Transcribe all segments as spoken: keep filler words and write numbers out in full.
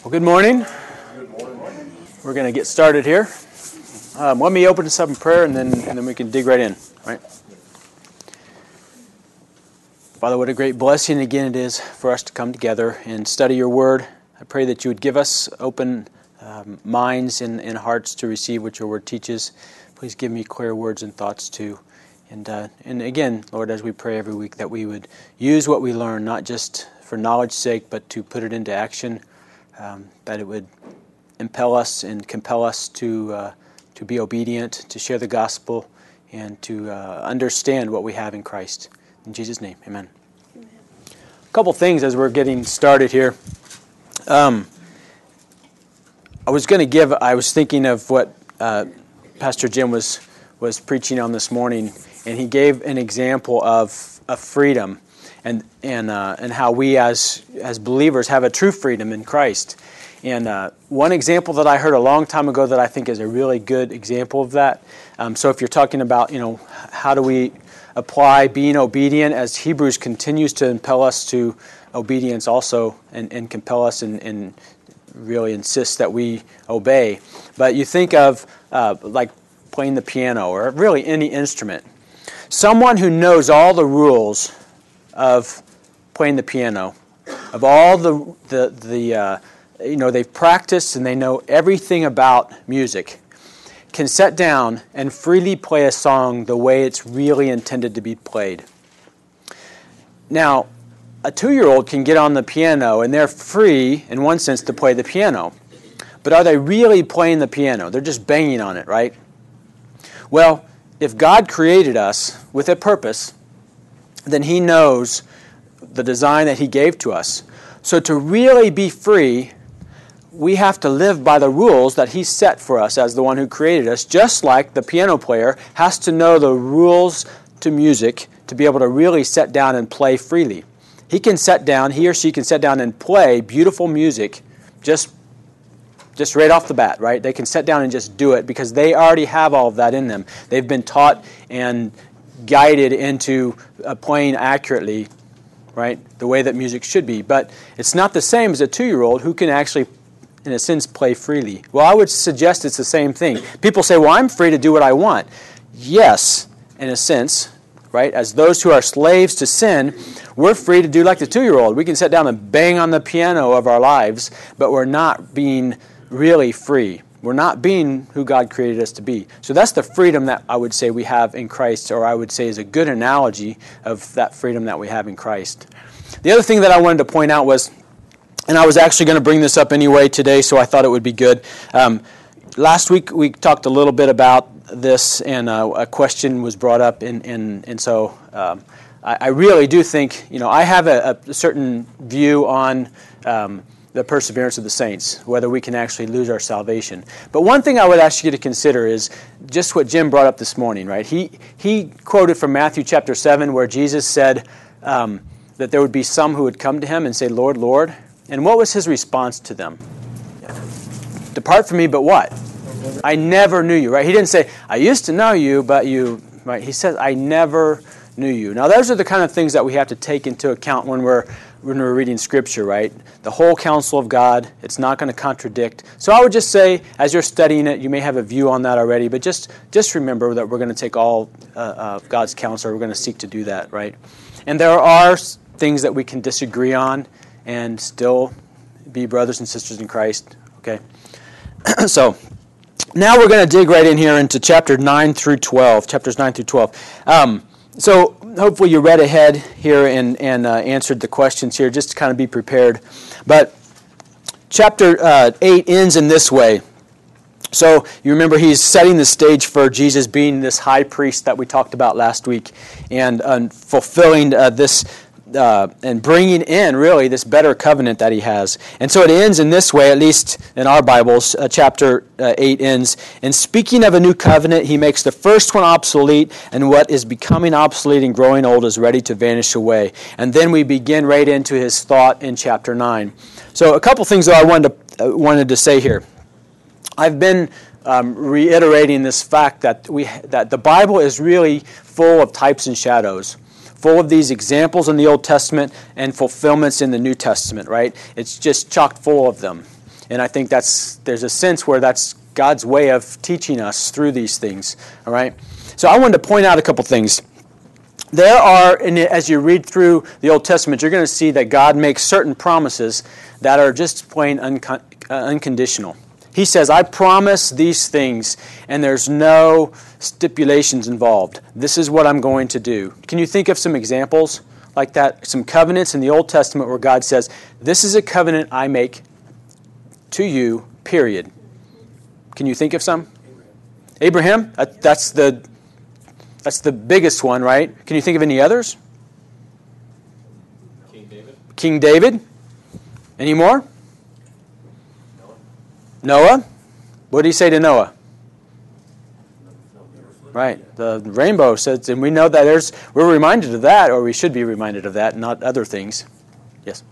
Well, good morning. Good morning. We're going to get started here. Um, let me open this up in prayer, and then and then we can dig right in. Right. Father, what a great blessing again it is for us to come together and study your word. I pray that you would give us open um, minds and, and hearts to receive what your word teaches. Please give me clear words and thoughts too. And uh, and again, Lord, as we pray every week, that we would use what we learn, not just for knowledge's sake, but to put it into action. Um, that it would impel us and compel us to uh, to be obedient, to share the gospel, and to uh, understand what we have in Christ. In Jesus' name, amen. Amen. A couple things as we're getting started here. Um, I was going to give. I was thinking of what uh, Pastor Jim was was preaching on this morning, and he gave an example of of freedom. And and uh, and how we as as believers have a true freedom in Christ. And uh, one example that I heard a long time ago that I think is a really good example of that. Um, so if you're talking about, you know, how do we apply being obedient, as Hebrews continues to impel us to obedience also, and, and compel us and, and really insist that we obey. But you think of uh, like playing the piano or really any instrument. Someone who knows all the rules of playing the piano, of all the the the uh, you know they've practiced and they know everything about music, can sit down and freely play a song the way it's really intended to be played. Now, a two-year-old can get on the piano and they're free in one sense to play the piano, but are they really playing the piano? They're just banging on it, right? Well, if God created us with a purpose, then He knows the design that He gave to us. So to really be free, we have to live by the rules that He set for us as the one who created us, just like the piano player has to know the rules to music to be able to really sit down and play freely. He can sit down, he or she can sit down and play beautiful music just, just right off the bat, right? They can sit down and just do it because they already have all of that in them. They've been taught and guided into uh, playing accurately, right, the way that music should be. But it's not the same as a two-year-old who can actually, in a sense, play freely. Well, I would suggest it's the same thing. People say, well, I'm free to do what I want. Yes, in a sense, right? As those who are slaves to sin, we're free to do like the two-year-old. We can sit down and bang on the piano of our lives, but we're not being really free. We're not being who God created us to be. So that's the freedom that I would say we have in Christ, or I would say is a good analogy of that freedom that we have in Christ. The other thing that I wanted to point out was, and I was actually going to bring this up anyway today, so I thought it would be good. Um, last week we talked a little bit about this, and uh, a question was brought up, and, and, and so um, I, I really do think, you know, I have a, a certain view on Um, the perseverance of the saints, whether we can actually lose our salvation. But one thing I would ask you to consider is just what Jim brought up this morning, right? He he quoted from Matthew chapter seven where Jesus said um, that there would be some who would come to him and say, Lord, Lord. And what was his response to them? Depart from me, but what? I never knew you, right? He didn't say, I used to know you, but you, right? He says, I never knew you. Now, those are the kind of things that we have to take into account when we're when we're reading Scripture, right? The whole counsel of God, it's not going to contradict. So I would just say, as you're studying it, you may have a view on that already, but just, just remember that we're going to take all uh, of God's counsel. We're going to seek to do that, right? And there are things that we can disagree on and still be brothers and sisters in Christ, okay? So now we're going to dig right in here into chapter nine through twelve, chapters nine through twelve. Um, So hopefully you read ahead here and, and uh, answered the questions here, just to kind of be prepared. But chapter uh, eight ends in this way. So you remember he's setting the stage for Jesus being this high priest that we talked about last week, and uh, fulfilling uh, this uh, and bringing in really this better covenant that he has. And so it ends in this way, at least in our Bibles. Uh, chapter uh, eight ends. And speaking of a new covenant, he makes the first one obsolete, and what is becoming obsolete and growing old is ready to vanish away. And then we begin right into his thought in chapter nine. So a couple things that I wanted to, uh, wanted to say here. I've been um, reiterating this fact that we that the Bible is really full of types and shadows. full of these examples in the Old Testament and fulfillments in the New Testament, right? It's just chock full of them. And I think that's there's a sense where that's God's way of teaching us through these things. All right. So I wanted to point out a couple things. There are, and as you read through the Old Testament, you're going to see that God makes certain promises that are just plain uncon- uh, unconditional. He says, I promise these things, and there's no stipulations involved. This is what I'm going to do. Can you think of some examples like that? Some covenants in the Old Testament where God says, this is a covenant I make to you, period. Can you think of some? Abraham, Abraham that's the that's the biggest one, right? Can you think of any others? King David. King David. Any more? Noah. Noah. What did he say to Noah? Right. The rainbow says, and we know that there's, we're reminded of that, or we should be reminded of that, not other things. Yes?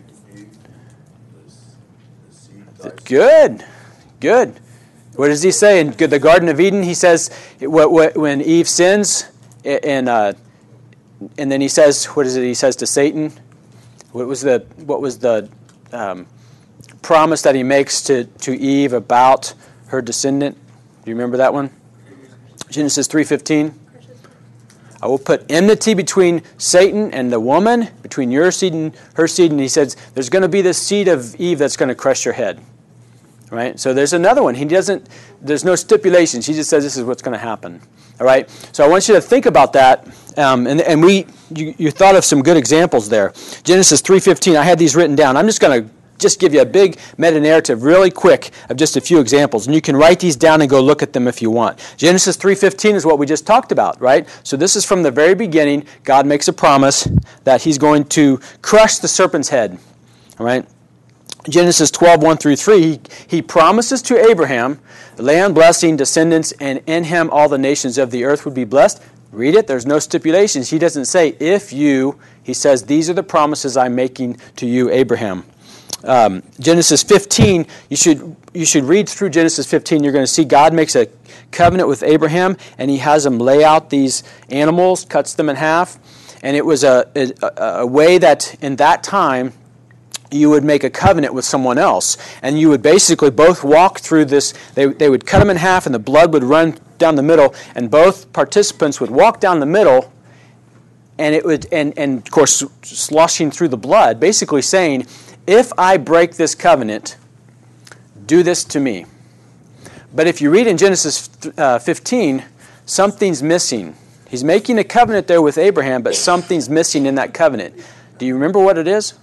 Good. Good. What does he say in the Garden of Eden? He says, when Eve sins, and uh, and then he says, what is it he says to Satan? What was the what was the um, promise that he makes to, to Eve about her descendant? Do you remember that one? Genesis three fifteen. I will put enmity between Satan and the woman, between your seed and her seed. And he says, there's going to be this seed of Eve that's going to crush your head. Right? So there's another one. He doesn't, there's no stipulations. He just says this is what's going to happen. All right? So I want you to think about that. Um, and and we, you, you thought of some good examples there. Genesis three fifteen, I had these written down. I'm just going to just give you a big meta-narrative really quick of just a few examples. And you can write these down and go look at them if you want. Genesis three fifteen is what we just talked about, right? So this is from the very beginning. God makes a promise that he's going to crush the serpent's head. All right? Genesis twelve, one through three, he, he promises to Abraham, land, blessing, descendants, and in him all the nations of the earth would be blessed. Read it. There's no stipulations. He doesn't say, if you, he says, these are the promises I'm making to you, Abraham. Um, Genesis fifteen, you should you should read through Genesis fifteen. You're going to see God makes a covenant with Abraham, and he has him lay out these animals, cuts them in half. And it was a, a, a way that in that time, you would make a covenant with someone else. And you would basically both walk through this. They, they would cut them in half, and the blood would run down the middle. And both participants would walk down the middle, and it would, and, and of course, sloshing through the blood, basically saying, if I break this covenant, do this to me. But if you read in Genesis uh, fifteen, something's missing. He's making a covenant there with Abraham, but something's missing in that covenant. Do you remember what it is?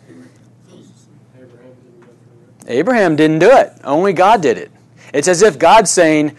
Abraham didn't do it. Only God did it. It's as if God's saying,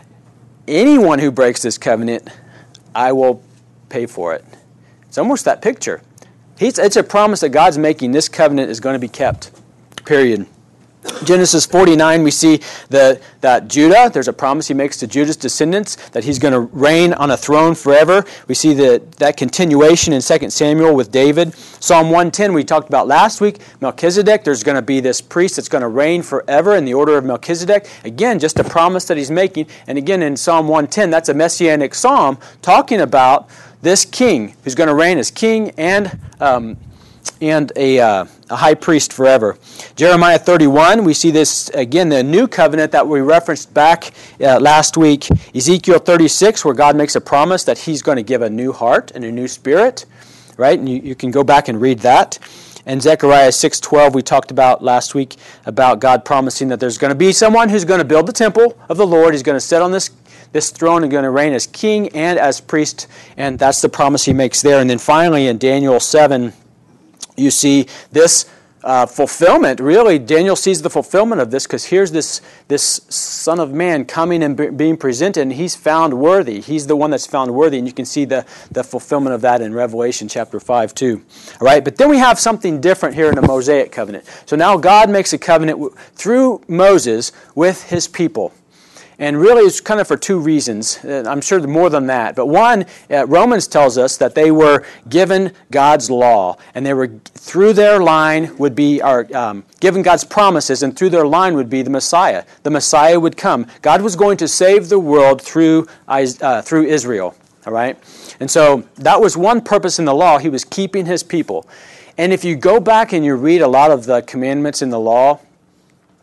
anyone who breaks this covenant, I will pay for it. It's almost that picture. He's, it's a promise that God's making. This covenant is going to be kept. Period. Genesis forty-nine, we see the, that Judah, there's a promise he makes to Judah's descendants that he's going to reign on a throne forever. We see the, that continuation in Second Samuel with David. Psalm one ten, we talked about last week. Melchizedek, there's going to be this priest that's going to reign forever in the order of Melchizedek. Again, just a promise that he's making. And again, in Psalm one ten, that's a messianic psalm talking about this king who's going to reign as king and um, and a, uh, a high priest forever. Jeremiah thirty-one, we see this, again, the new covenant that we referenced back uh, last week. Ezekiel thirty-six, where God makes a promise that he's going to give a new heart and a new spirit, right? And you, you can go back and read that. And Zechariah six twelve, we talked about last week about God promising that there's going to be someone who's going to build the temple of the Lord. He's going to sit on this this throne and going to reign as king and as priest, and that's the promise he makes there. And then finally in Daniel seven, you see this uh, fulfillment. Really, Daniel sees the fulfillment of this because here's this, this Son of Man coming and be, being presented, and he's found worthy. He's the one that's found worthy, and you can see the, the fulfillment of that in Revelation chapter five too. All right, but then we have something different here in the Mosaic covenant. So now God makes a covenant w- through Moses with his people. And really, it's kind of for two reasons. I'm sure more than that. But one, uh, Romans tells us that they were given God's law, and they were through their line would be are um, given God's promises, and through their line would be the Messiah. The Messiah would come. God was going to save the world through uh, through Israel. All right, and so that was one purpose in the law. He was keeping his people. And if you go back and you read a lot of the commandments in the law,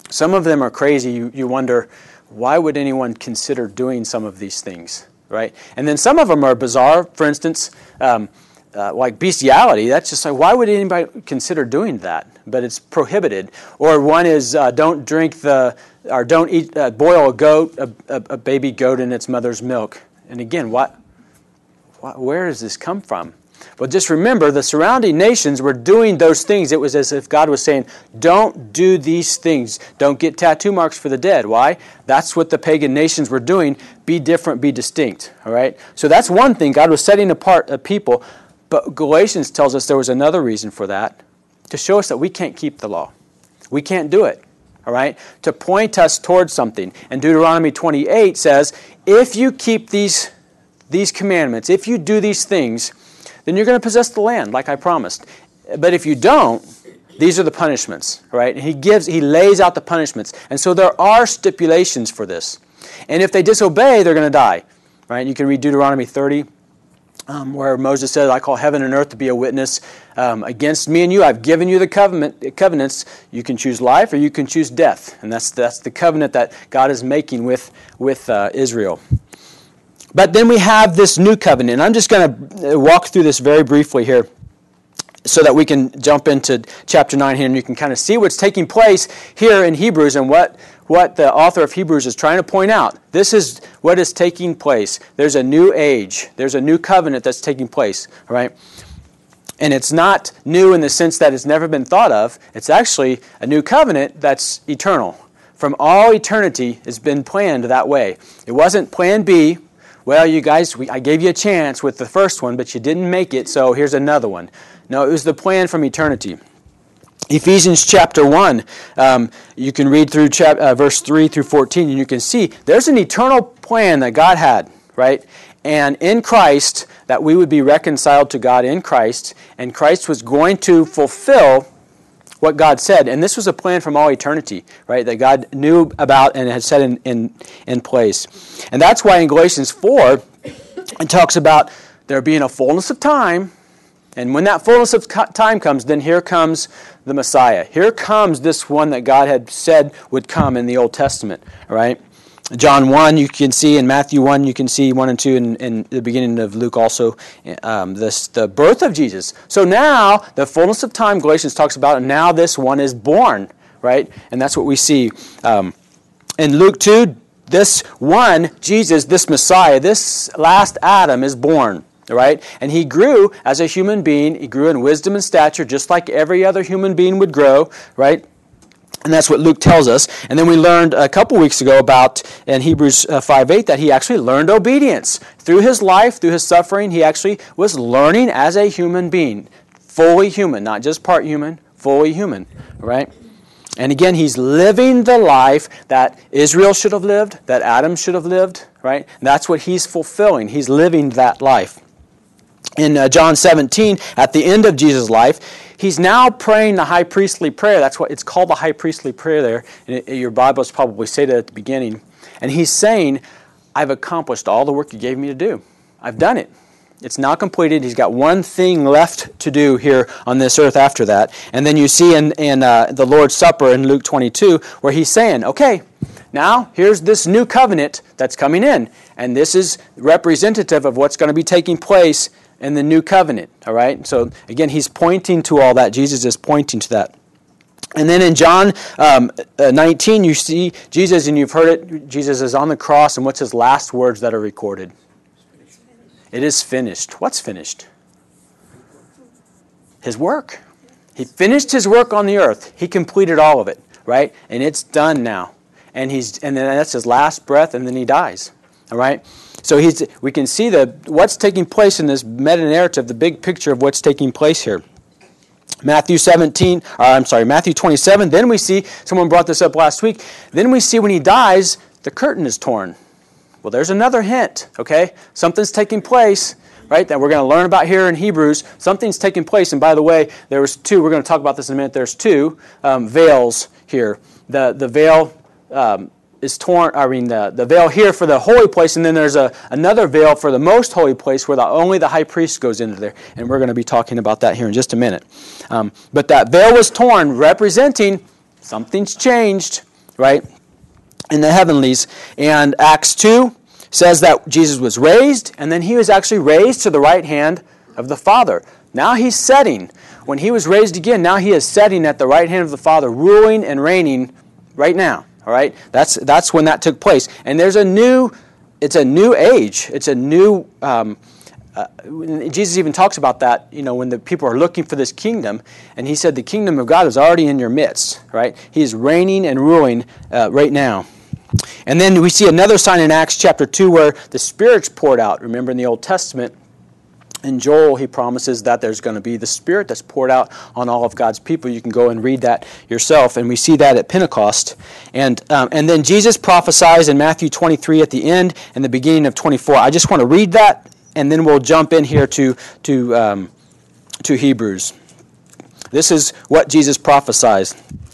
Some of them are crazy. You, you wonder, why would anyone consider doing some of these things, right? And then some of them are bizarre. For instance, um, uh, like bestiality. That's just like, why would anybody consider doing that? But it's prohibited. Or one is uh, don't drink the, or don't eat, uh, boil a goat, a, a, a baby goat in its mother's milk. And again, what, what, where does this come from? Well, just remember, the surrounding nations were doing those things. It was as if God was saying, don't do these things. Don't get tattoo marks for the dead. Why? That's what the pagan nations were doing. Be different, be distinct. All right? So that's one thing. God was setting apart a people. But Galatians tells us there was another reason for that, to show us that we can't keep the law. We can't do it. All right? To point us towards something. And Deuteronomy twenty-eight says, if you keep these, these commandments, if you do these things, then you're going to possess the land, like I promised. But if you don't, these are the punishments, right? And he gives, he lays out the punishments. And so there are stipulations for this. And if they disobey, they're going to die, right? You can read Deuteronomy thirty, um, where Moses says, I call heaven and earth to be a witness um, against me and you. I've given you the covenant, covenants. You can choose life or you can choose death. And that's that's the covenant that God is making with, with uh, Israel. But then we have this new covenant. And I'm just going to walk through this very briefly here so that we can jump into chapter nine here and you can kind of see what's taking place here in Hebrews and what, what the author of Hebrews is trying to point out. This is what is taking place. There's a new age. There's a new covenant that's taking place, right? And it's not new in the sense that it's never been thought of. It's actually a new covenant that's eternal. From all eternity, it's been planned that way. It wasn't plan B. Well, you guys, we, I gave you a chance with the first one, but you didn't make it, so here's another one. No, it was the plan from eternity. Ephesians chapter one, um, you can read through chap- uh, verse three through fourteen, and you can see there's an eternal plan that God had, right? And in Christ, that we would be reconciled to God in Christ, and Christ was going to fulfill what God said. And this was a plan from all eternity, right, that God knew about and had set in, in, in place. And that's why in Galatians four, it talks about there being a fullness of time. And when that fullness of time comes, then here comes the Messiah. Here comes this one that God had said would come in the Old Testament, right? John one, you can see, in Matthew one, you can see one and two, and in, in the beginning of Luke also, um, this the birth of Jesus. So now, the fullness of time, Galatians talks about, and now this one is born, right? And that's what we see. Um, in Luke two, this one, Jesus, this Messiah, this last Adam is born, right? And he grew as a human being. He grew in wisdom and stature, just like every other human being would grow, right? And that's what Luke tells us. And then we learned a couple weeks ago about, in Hebrews five eight, that he actually learned obedience. Through his life, through his suffering, he actually was learning as a human being. Fully human, not just part human, fully human, right? And again, he's living the life that Israel should have lived, that Adam should have lived, right? And that's what he's fulfilling. He's living that life. In uh, John seventeen, at the end of Jesus' life, he's now praying the high priestly prayer. That's what it's called, the high priestly prayer there. And it, your Bibles probably say that at the beginning. And he's saying, I've accomplished all the work you gave me to do. I've done it. It's now completed. He's got one thing left to do here on this earth after that. And then you see in, in uh, the Lord's Supper in Luke twenty-two, where he's saying, okay, now here's this new covenant that's coming in. And this is representative of what's going to be taking place in the new covenant, all right? So, again, he's pointing to all that. Jesus is pointing to that. And then in John um, nineteen, you see Jesus, and you've heard it, Jesus is on the cross, and what's his last words that are recorded? It is finished. What's finished? His work. He finished his work on the earth. He completed all of it, right? And it's done now. And he's and then that's his last breath, and then he dies, all right? So he's, we can see the what's taking place in this meta-narrative, the big picture of what's taking place here. Matthew seventeen, or I'm sorry, Matthew twenty-seven, then we see, someone brought this up last week, then we see when he dies, the curtain is torn. Well, there's another hint, okay? Something's taking place, right, that we're going to learn about here in Hebrews. Something's taking place, and by the way, there was two, we're going to talk about this in a minute, there's two um, veils here. The, the veil... Um, is torn, I mean, the, the veil here for the holy place, and then there's a another veil for the most holy place where the, only the high priest goes into there. And we're going to be talking about that here in just a minute. Um, but that veil was torn, representing something's changed, right, in the heavenlies. And Acts two says that Jesus was raised, and then he was actually raised to the right hand of the Father. Now he's sitting. When he was raised again, now he is sitting at the right hand of the Father, ruling and reigning right now. All right, that's that's when that took place. And there's a new, it's a new age. It's a new. Um, uh, Jesus even talks about that. You know, when the people are looking for this kingdom, and he said the kingdom of God is already in your midst. Right, he's reigning and ruling uh, right now. And then we see another sign in Acts chapter two where the Spirit's poured out. Remember in the Old Testament, in Joel, he promises that there's going to be the Spirit that's poured out on all of God's people. You can go and read that yourself, and we see that at Pentecost. And um, and then Jesus prophesies in Matthew twenty-three at the end and the beginning of twenty-four. I just want to read that, and then we'll jump in here to to um, to Hebrews. This is what Jesus prophesies.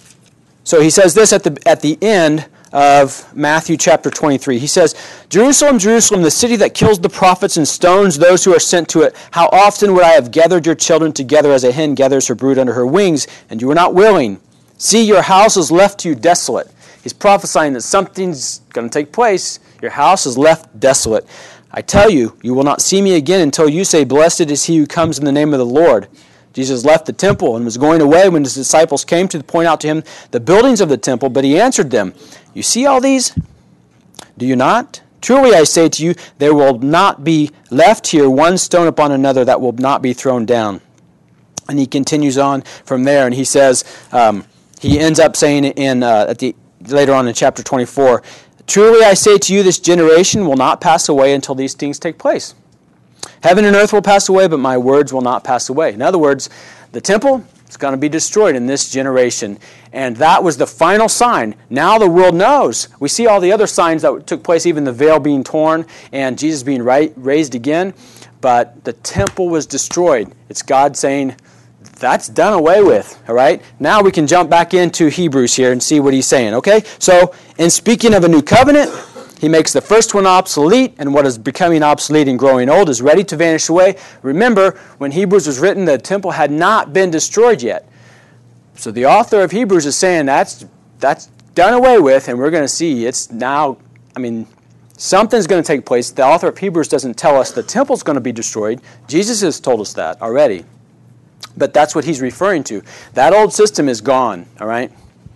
So he says this at the at the end of Matthew chapter twenty-three. He says, Jerusalem, Jerusalem, the city that kills the prophets and stones those who are sent to it. How often would I have gathered your children together as a hen gathers her brood under her wings, and you were not willing. See, your house is left to you desolate. He's prophesying that something's going to take place. Your house is left desolate. I tell you, you will not see me again until you say, blessed is he who comes in the name of the Lord. Jesus left the temple and was going away when his disciples came to point out to him the buildings of the temple, but he answered them, you see all these? Do you not? Truly I say to you, there will not be left here one stone upon another that will not be thrown down. And he continues on from there, and he says, um, he ends up saying in uh, at the later on in chapter twenty-four, truly I say to you, this generation will not pass away until these things take place. Heaven and earth will pass away, but my words will not pass away. In other words, the temple is going to be destroyed in this generation. And that was the final sign. Now the world knows. We see all the other signs that took place, even the veil being torn and Jesus being right, raised again. But the temple was destroyed. It's God saying, that's done away with. All right? Now we can jump back into Hebrews here and see what he's saying. Okay? So, in speaking of a new covenant, he makes the first one obsolete, and what is becoming obsolete and growing old is ready to vanish away. Remember, when Hebrews was written, the temple had not been destroyed yet. So the author of Hebrews is saying that's that's done away with, and we're going to see it's now, I mean, something's going to take place. The author of Hebrews doesn't tell us the temple's going to be destroyed. Jesus has told us that already. But that's what he's referring to. That old system is gone, all right?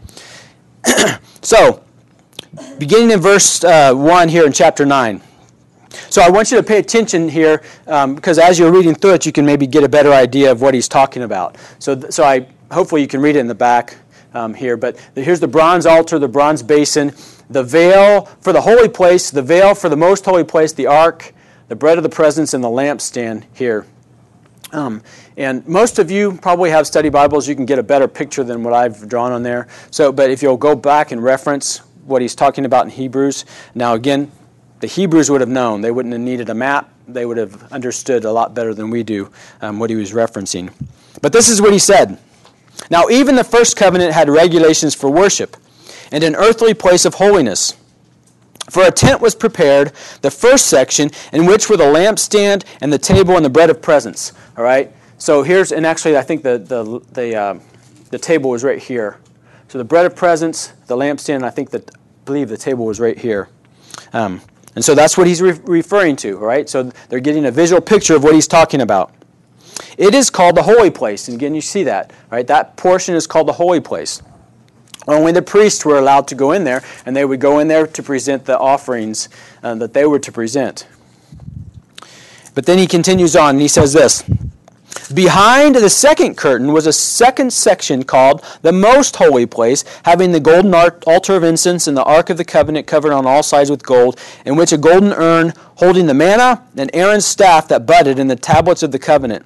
So, beginning in verse uh, one here in chapter nine. So I want you to pay attention here um, because as you're reading through it, you can maybe get a better idea of what he's talking about. So so I hopefully you can read it in the back um, here. But here's the bronze altar, the bronze basin, the veil for the holy place, the veil for the most holy place, the ark, the bread of the presence, and the lampstand here. Um, and most of you probably have study Bibles. You can get a better picture than what I've drawn on there. So, but if you'll go back and reference what he's talking about in Hebrews. Now again, the Hebrews would have known. They wouldn't have needed a map. They would have understood a lot better than we do um, what he was referencing. But this is what he said. Now even the first covenant had regulations for worship and an earthly place of holiness. For a tent was prepared, the first section, in which were the lampstand and the table and the bread of presence. All right? So here's, and actually I think the, the, the, uh, the table was right here. So the bread of presence, the lampstand, I think that I believe the table was right here. Um, and so that's what he's re- referring to, all right? So they're getting a visual picture of what he's talking about. It is called the holy place. And again, you see that, right? That portion is called the holy place. Only the priests were allowed to go in there, and they would go in there to present the offerings uh, that they were to present. But then he continues on, and he says this. Behind the second curtain was a second section called the Most Holy Place, having the golden altar of incense and the Ark of the Covenant covered on all sides with gold, in which a golden urn holding the manna and Aaron's staff that budded and the tablets of the covenant.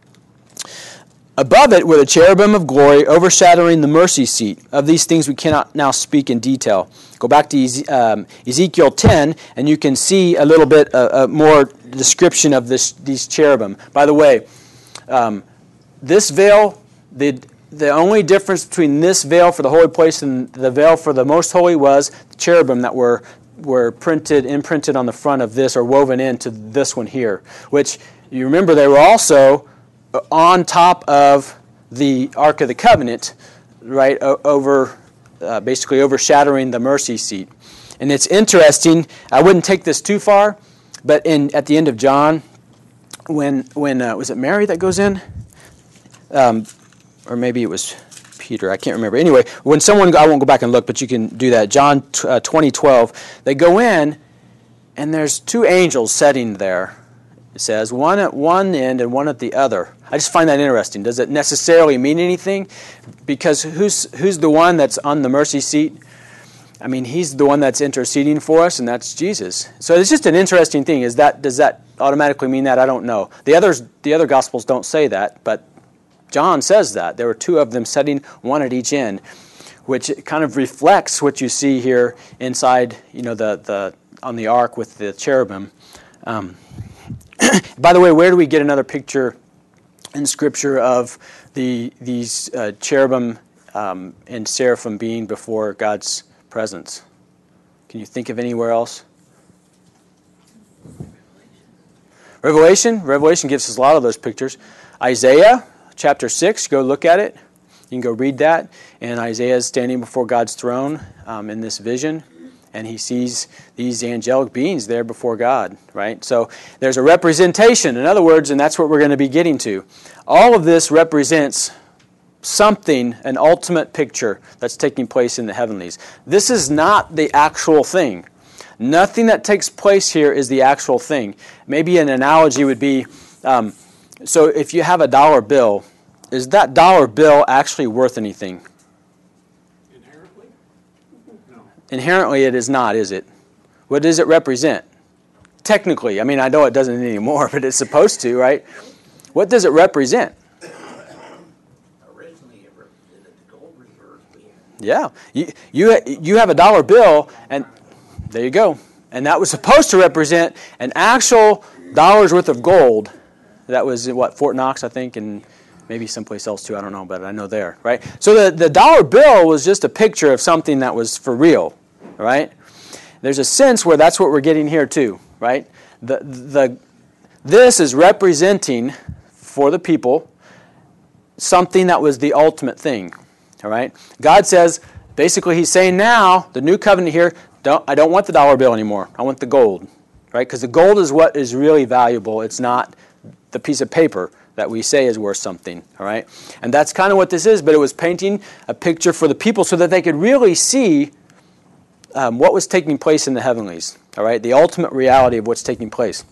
Above it were the cherubim of glory overshadowing the mercy seat. Of these things we cannot now speak in detail. Go back to um, Ezekiel ten, and you can see a little bit uh, uh, more description of this, these cherubim. By the way, Um, this veil, the the only difference between this veil for the holy place and the veil for the most holy was the cherubim that were were printed, imprinted on the front of this or woven into this one here. Which, you remember, they were also on top of the Ark of the Covenant, right, o- over uh, basically overshadowing the mercy seat. And it's interesting, I wouldn't take this too far, but in at the end of John, when, when uh, was it Mary that goes in? Um, or maybe it was Peter, I can't remember. Anyway, when someone, I won't go back and look, but you can do that. John uh, twenty twelve, they go in, and there's two angels sitting there, it says, one at one end and one at the other. I just find that interesting. Does it necessarily mean anything? Because who's who's the one that's on the mercy seat? I mean, he's the one that's interceding for us, and that's Jesus. So it's just an interesting thing. Is that does that automatically mean that? I don't know. The others, the other Gospels don't say that, but John says that. There were two of them sitting, one at each end, which kind of reflects what you see here inside, you know, the, the on the ark with the cherubim. Um, by the way, where do we get another picture in Scripture of the these uh, cherubim um, and seraphim being before God's presence? Can you think of anywhere else? Revelation. Revelation gives us a lot of those pictures. Isaiah chapter six, go look at it. You can go read that. And Isaiah is standing before God's throne um, in this vision, and he sees these angelic beings there before God, right? So there's a representation, in other words, and that's what we're going to be getting to. All of this represents something, an ultimate picture that's taking place in the heavenlies. This is not the actual thing. Nothing that takes place here is the actual thing. Maybe an analogy would be, um, so if you have a dollar bill, is that dollar bill actually worth anything? Inherently? No. Inherently it is not, is it? What does it represent? Technically, I mean, I know it doesn't anymore, but it's supposed to, right? What does it represent? Originally it represented the gold reserve. Yeah. You, you, you have a dollar bill, and there you go. And that was supposed to represent an actual dollar's worth of gold. That was, what, Fort Knox, I think, and maybe someplace else too, I don't know, but I know there, right? So the, the dollar bill was just a picture of something that was for real, right? There's a sense where that's what we're getting here too, right? The, the, this is representing for the people something that was the ultimate thing, all right? God says, basically he's saying now, the new covenant here, don't, I don't want the dollar bill anymore. I want the gold, right? Because the gold is what is really valuable. It's not the piece of paper that we say is worth something, all right? And that's kind of what this is, but it was painting a picture for the people so that they could really see um, what was taking place in the heavenlies, all right? The ultimate reality of what's taking place.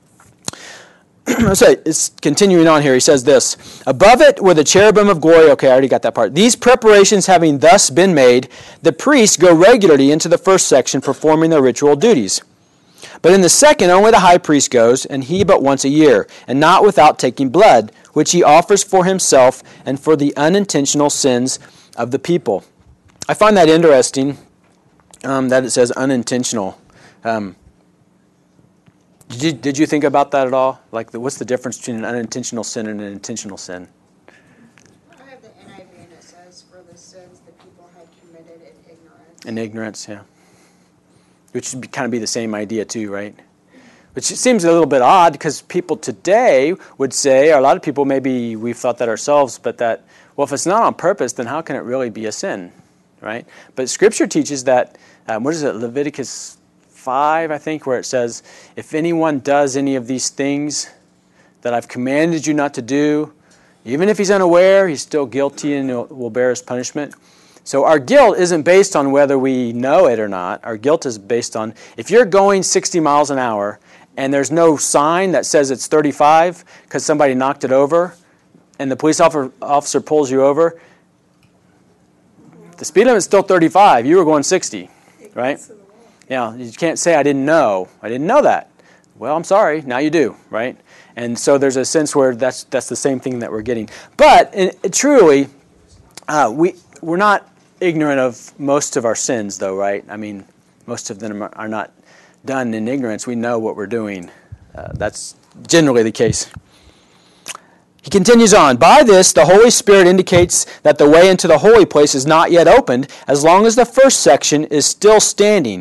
So it's continuing on here. He says this, above it were the cherubim of glory. Okay, I already got that part. These preparations having thus been made, the priests go regularly into the first section performing their ritual duties. But in the second, only the high priest goes, and he but once a year, and not without taking blood, which he offers for himself and for the unintentional sins of the people. I find that interesting, um, that it says unintentional. Um, did you, did you think about that at all? Like, the, what's the difference between an unintentional sin and an intentional sin? I have the N I V, and it says, for the sins the people had committed in ignorance. In ignorance, yeah. Which would be, kind of be the same idea too, right? Which seems a little bit odd because people today would say, or a lot of people, maybe we've thought that ourselves, but that, well, if it's not on purpose, then how can it really be a sin, right? But Scripture teaches that, um, what is it, Leviticus five, I think, where it says, if anyone does any of these things that I've commanded you not to do, even if he's unaware, he's still guilty and will bear his punishment. So our guilt isn't based on whether we know it or not. Our guilt is based on, if you're going sixty miles an hour and there's no sign that says it's thirty-five because somebody knocked it over and the police officer pulls you over, the speed limit is still thirty-five. You were going sixty, right? Yeah, you can't say, I didn't know. I didn't know that. Well, I'm sorry. Now you do, right? And so there's a sense where that's that's the same thing that we're getting. But it, it truly, uh, we, we're not ignorant of most of our sins, though, right? I mean, most of them are not done in ignorance. We know what we're doing. Uh, that's generally the case. He continues on, by this the Holy Spirit indicates that the way into the holy place is not yet opened, as long as the first section is still standing,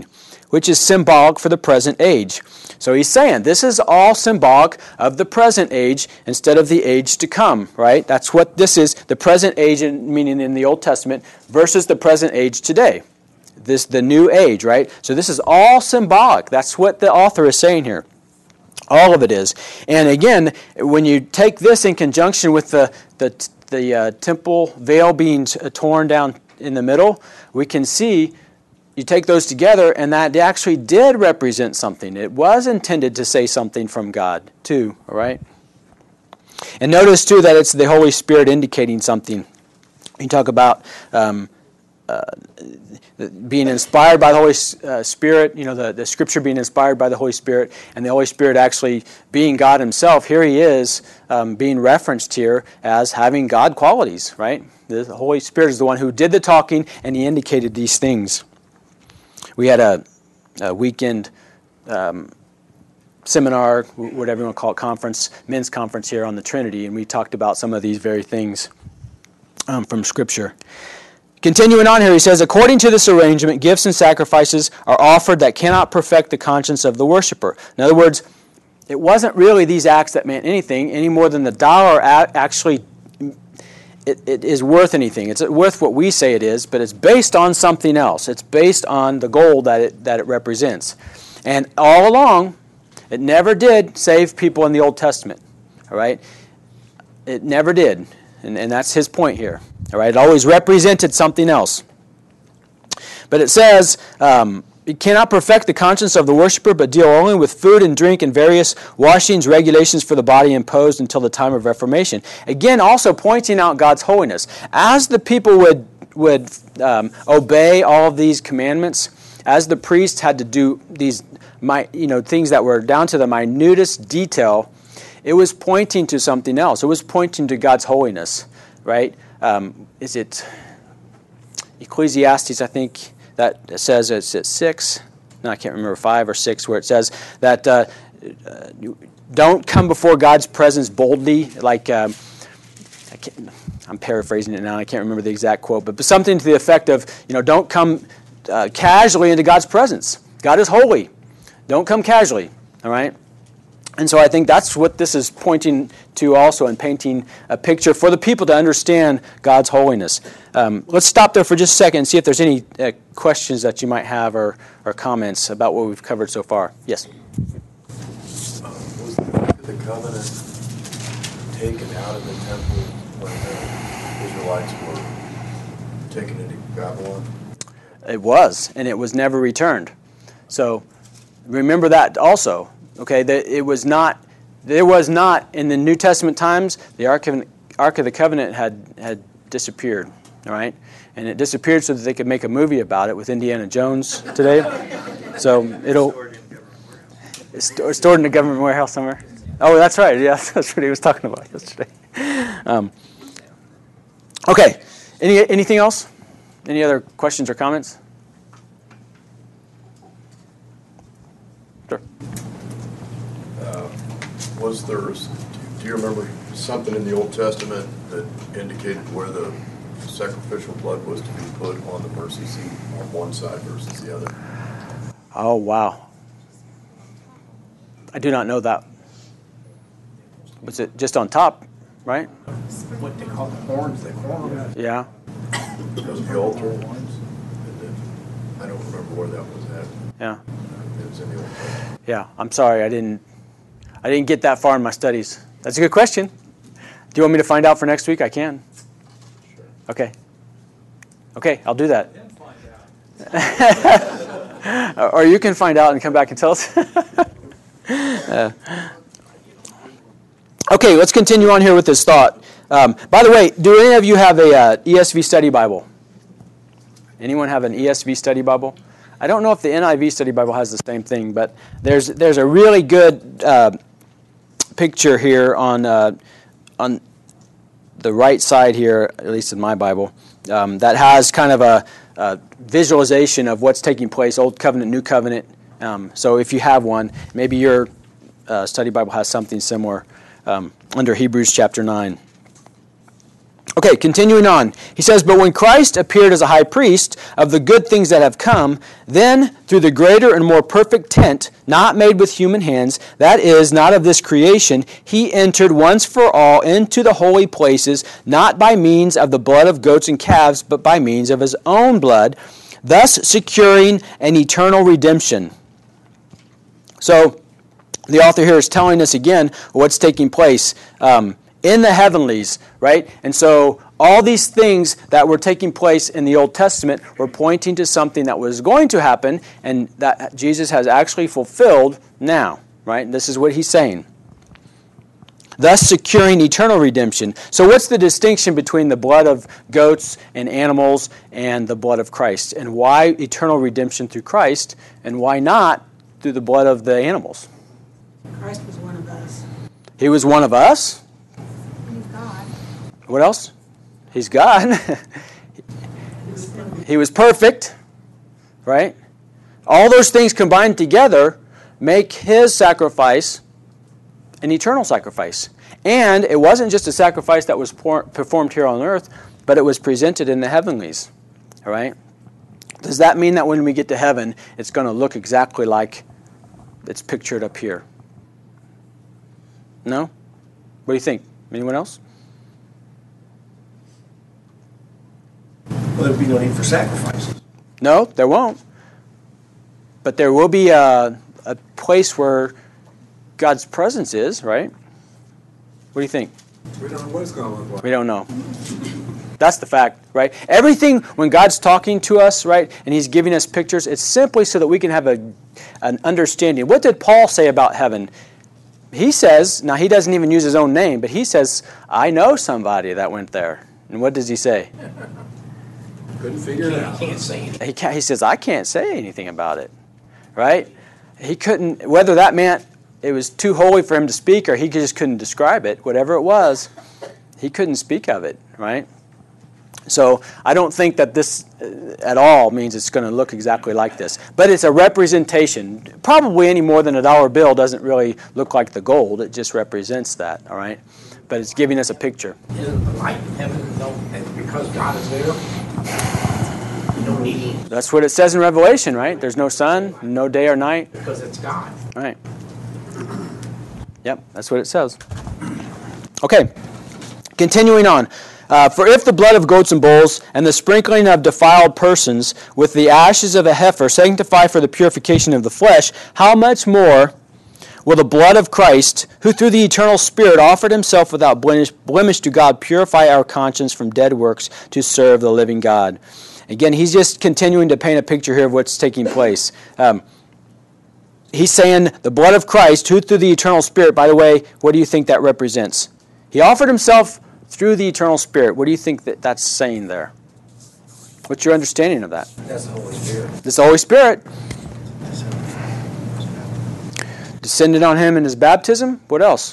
which is symbolic for the present age. So he's saying this is all symbolic of the present age instead of the age to come, right? That's what this is, the present age, meaning in the Old Testament, versus the present age today. This the new age, right? So this is all symbolic. That's what the author is saying here. All of it is. And again, when you take this in conjunction with the, the, the uh, temple veil being torn down in the middle, we can see, you take those together, and that actually did represent something. It was intended to say something from God, too, all right? And notice, too, that it's the Holy Spirit indicating something. You talk about um, uh, being inspired by the Holy uh, Spirit, you know, the, the Scripture being inspired by the Holy Spirit, and the Holy Spirit actually being God Himself. Here He is um, being referenced here as having God qualities, right? The Holy Spirit is the one who did the talking, and He indicated these things. We had a, a weekend um, seminar, whatever you want to call it, conference, men's conference here on the Trinity, and we talked about some of these very things um, from Scripture. Continuing on here, he says, according to this arrangement, gifts and sacrifices are offered that cannot perfect the conscience of the worshiper. In other words, it wasn't really these acts that meant anything any more than the dollar actually It, it is worth anything. It's worth what we say it is, but it's based on something else. It's based on the goal that it that it represents. And all along, it never did save people in the Old Testament. All right? It never did. And, and that's his point here. All right? It always represented something else. But it says, um, it cannot perfect the conscience of the worshiper, but deal only with food and drink and various washings, regulations for the body imposed until the time of Reformation. Again, also pointing out God's holiness. As the people would would um, obey all of these commandments, as the priests had to do these, you know, things that were down to the minutest detail, it was pointing to something else. It was pointing to God's holiness, right? Um, is it Ecclesiastes, I think, that says it's at six, no, I can't remember, five or six, where it says that uh, uh, don't come before God's presence boldly, like, um, I can't, I'm paraphrasing it now, I can't remember the exact quote, but, but something to the effect of, you know, don't come uh, casually into God's presence. God is holy. Don't come casually, all right? And so I think that's what this is pointing to also, and painting a picture for the people to understand God's holiness. Um, let's stop there for just a second and see if there's any uh, questions that you might have, or, or comments about what we've covered so far. Yes? Uh, was the covenant taken out of the temple when the Israelites were taken into Babylon? It was, and it was never returned. So remember that also. Okay, that it was not, there was not, in the New Testament times, the Ark of, Ark of the Covenant had, had disappeared, all right? And it disappeared so that they could make a movie about it with Indiana Jones today. So it'll, it's stored in a government warehouse somewhere. Oh, that's right, yeah, that's what he was talking about yesterday. Um, okay, Any anything else? Any other questions or comments? Sure. Was there, do you remember something in the Old Testament that indicated where the sacrificial blood was to be put on the mercy seat on one side versus the other? Oh, wow. I do not know that. Was it just on top, right? What they call the horns, the horns. Yeah. Because the altar ones, I don't remember where that was at. Yeah. It was in the Old Testament. Yeah, I'm sorry, I didn't I didn't get that far in my studies. That's a good question. Do you want me to find out for next week? I can. Sure. Okay. Okay, I'll do that. Or you can find out and come back and tell us. uh, okay, let's continue on here with this thought. Um, by the way, do any of you have a uh, E S V study Bible? Anyone have an E S V study Bible? I don't know if the N I V study Bible has the same thing, but there's there's a really good uh, picture here on uh, on the right side here, at least in my Bible, um, that has kind of a, a visualization of what's taking place, Old Covenant, New Covenant. Um, so if you have one, maybe your uh, study Bible has something similar um, under Hebrews chapter nine. Okay, continuing on. He says, but when Christ appeared as a high priest of the good things that have come, then through the greater and more perfect tent, not made with human hands, that is, not of this creation, he entered once for all into the holy places, not by means of the blood of goats and calves, but by means of his own blood, thus securing an eternal redemption. So, the author here is telling us again what's taking place um, in the heavenlies, right? And so all these things that were taking place in the Old Testament were pointing to something that was going to happen and that Jesus has actually fulfilled now, right? And this is what he's saying. Thus securing eternal redemption. So what's the distinction between the blood of goats and animals and the blood of Christ? And why eternal redemption through Christ and why not through the blood of the animals? Christ was one of us. He was one of us? He's God. What else? He's God. He was perfect, right? All those things combined together make his sacrifice an eternal sacrifice. And it wasn't just a sacrifice that was performed here on earth, but it was presented in the heavenlies, all right? Does that mean that when we get to heaven, it's going to look exactly like it's pictured up here? No? What do you think? Anyone else? Well, there'd be no need for sacrifices. No, there won't. But there will be a, a place where God's presence is, right? What do you think? We don't know what it's going to look like. We don't know. That's the fact, right? Everything, when God's talking to us, right, and he's giving us pictures, it's simply so that we can have a, an understanding. What did Paul say about heaven? He says, now he doesn't even use his own name, but he says, I know somebody that went there. And what does he say? Couldn't figure it out. Can't say anything. He, can't, he says, I can't say anything about it, right? He couldn't, whether that meant it was too holy for him to speak or he just couldn't describe it, whatever it was, he couldn't speak of it, right? So I don't think that this at all means it's going to look exactly like this. But it's a representation. Probably any more than a dollar bill doesn't really look like the gold. It just represents that, all right? But it's giving us a picture. Isn't the light in heaven, no, and because God is there, you don't need any, That's what it says in Revelation, right? There's no sun, no day or night. because it's God. All right. Yep, that's what it says. Okay, continuing on. Uh, For if the blood of goats and bulls and the sprinkling of defiled persons with the ashes of a heifer sanctify for the purification of the flesh, how much more will the blood of Christ, who through the eternal Spirit offered himself without blemish, blemish to God, purify our conscience from dead works to serve the living God? Again, he's just continuing to paint a picture here of what's taking place. Um, he's saying the blood of Christ, who through the eternal Spirit, by the way, what do you think that represents? He offered himself through the eternal Spirit. What do you think that that's saying there? What's your understanding of that? That's the Holy Spirit. This Holy Spirit descended on him in his baptism. What else?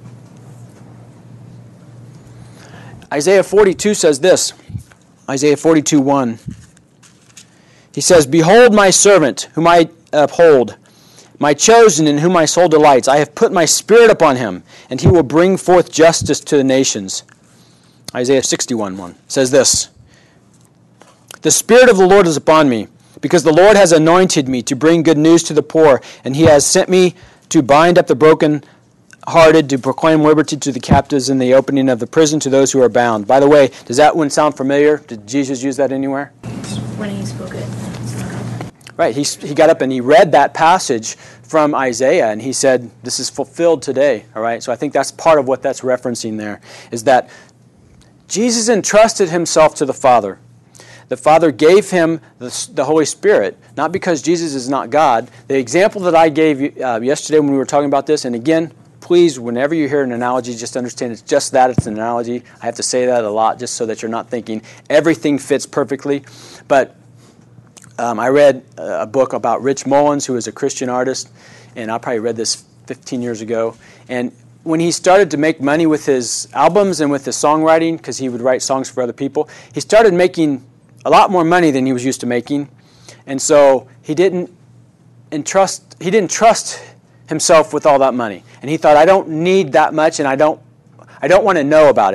Isaiah forty-two says this. Isaiah forty-two one. He says, Behold my servant, whom I uphold, my chosen in whom my soul delights. I have put my Spirit upon him, and he will bring forth justice to the nations. Isaiah sixty-one one says this. The Spirit of the Lord is upon me, because the Lord has anointed me to bring good news to the poor, and he has sent me to bind up the brokenhearted, to proclaim liberty to the captives and the opening of the prison to those who are bound. By the way, does that one sound familiar? Did Jesus use that anywhere? When he spoke it. Right, he, he got up and he read that passage from Isaiah, and he said, this is fulfilled today, all right? So I think that's part of what that's referencing there, is that Jesus entrusted himself to the Father. The Father gave him the, the Holy Spirit, not because Jesus is not God. The example that I gave you uh, yesterday when we were talking about this, and again, please, whenever you hear an analogy, just understand it's just that, it's an analogy. I have to say that a lot just so that you're not thinking everything fits perfectly. But um, I read a book about Rich Mullins, who is a Christian artist, and I probably read this fifteen years ago. And when he started to make money with his albums and with his songwriting, because he would write songs for other people, he started making a lot more money than he was used to making. And so he didn't entrust, he didn't trust himself with all that money. And he thought, I don't need that much, and I don't I don't want to know about it.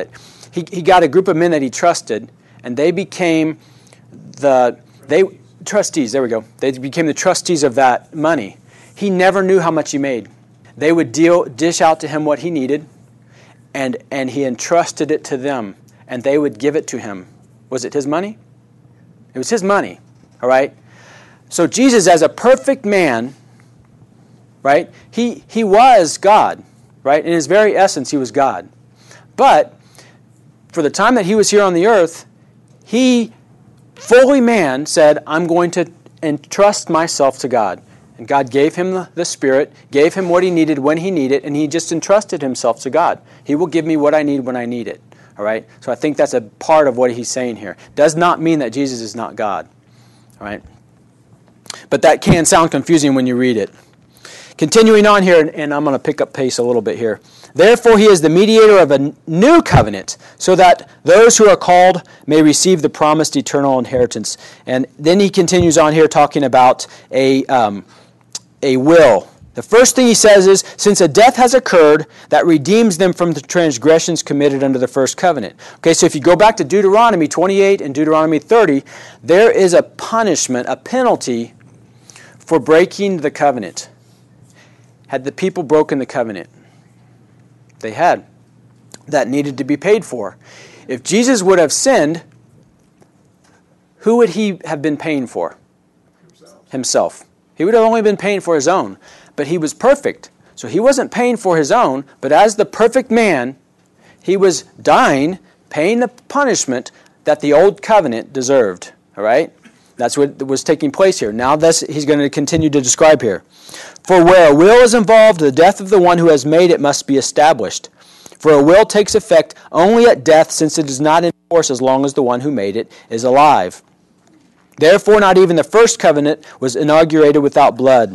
he, he got a group of men that he trusted, and they became the they trustees. There we go. They became the trustees of that money. He never knew how much he made. They would deal dish out to him what he needed, and and he entrusted it to them, and they would give it to him. Was it his money? It was his money. All right. So Jesus, as a perfect man, right? He he was God, right? In his very essence, he was God. But for the time that he was here on the earth, he, fully man, said, I'm going to entrust myself to God. And God gave him the, the Spirit, gave him what he needed when he needed, and he just entrusted himself to God. He will give me what I need when I need it. All right? So I think that's a part of what he's saying here. Does not mean that Jesus is not God. All right? But that can sound confusing when you read it. Continuing on here, and I'm going to pick up pace a little bit here. Therefore, he is the mediator of a new covenant, so that those who are called may receive the promised eternal inheritance. And then he continues on here talking about a um, a will. The first thing he says is, since a death has occurred that redeems them from the transgressions committed under the first covenant. Okay, so if you go back to Deuteronomy twenty-eight and Deuteronomy thirty, there is a punishment, a penalty for breaking the covenant. Had the people broken the covenant? They had. That needed to be paid for. If Jesus would have sinned, who would he have been paying for? Himself. Himself. He would have only been paying for his own. But he was perfect. So he wasn't paying for his own, but as the perfect man, he was dying, paying the punishment that the old covenant deserved. All right? That's what was taking place here. Now this he's going to continue to describe here. For where a will is involved, the death of the one who has made it must be established. For a will takes effect only at death, since it is not in force as long as the one who made it is alive. Therefore, not even the first covenant was inaugurated without blood.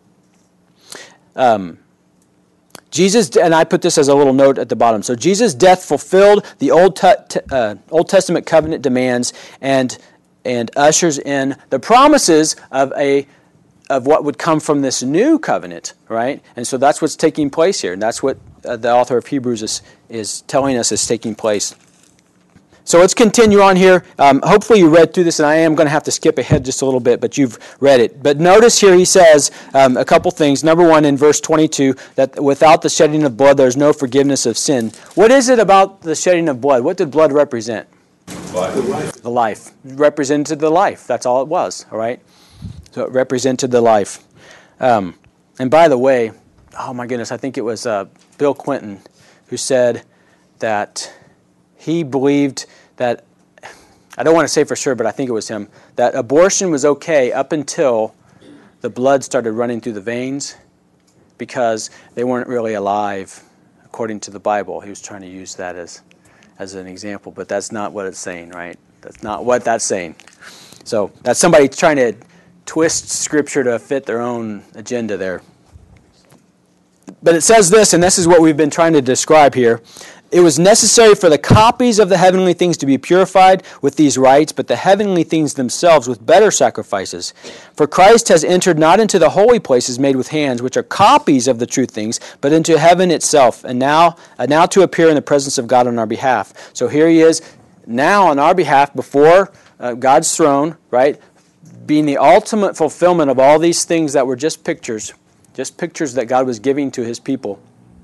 Um, Jesus, and I put this as a little note at the bottom. So Jesus' death fulfilled the Old, te- uh, Old Testament covenant demands and and ushers in the promises of a of what would come from this new covenant, right? And so that's what's taking place here, and that's what uh, the author of Hebrews is, is telling us is taking place. So let's continue on here. Um, hopefully you read through this, and I am going to have to skip ahead just a little bit, but you've read it. But notice here he says um, a couple things. Number one, in verse twenty-two, that without the shedding of blood, there's no forgiveness of sin. What is it about the shedding of blood? What did blood represent? Life. The life. It represented the life. That's all it was, all right? So it represented the life. Um, and by the way, oh my goodness, I think it was uh, Bill Clinton who said that he believed that, I don't want to say for sure, but I think it was him, that abortion was okay up until the blood started running through the veins because they weren't really alive according to the Bible. He was trying to use that as, as an example, but that's not what it's saying, right? That's not what that's saying. So that's somebody trying to twist Scripture to fit their own agenda there. But it says this, and this is what we've been trying to describe here. It was necessary for the copies of the heavenly things to be purified with these rites, but the heavenly things themselves with better sacrifices. For Christ has entered not into the holy places made with hands, which are copies of the true things, but into heaven itself, and now, uh, now to appear in the presence of God on our behalf. So here he is, now on our behalf, before uh, God's throne, right, being the ultimate fulfillment of all these things that were just pictures, just pictures that God was giving to his people.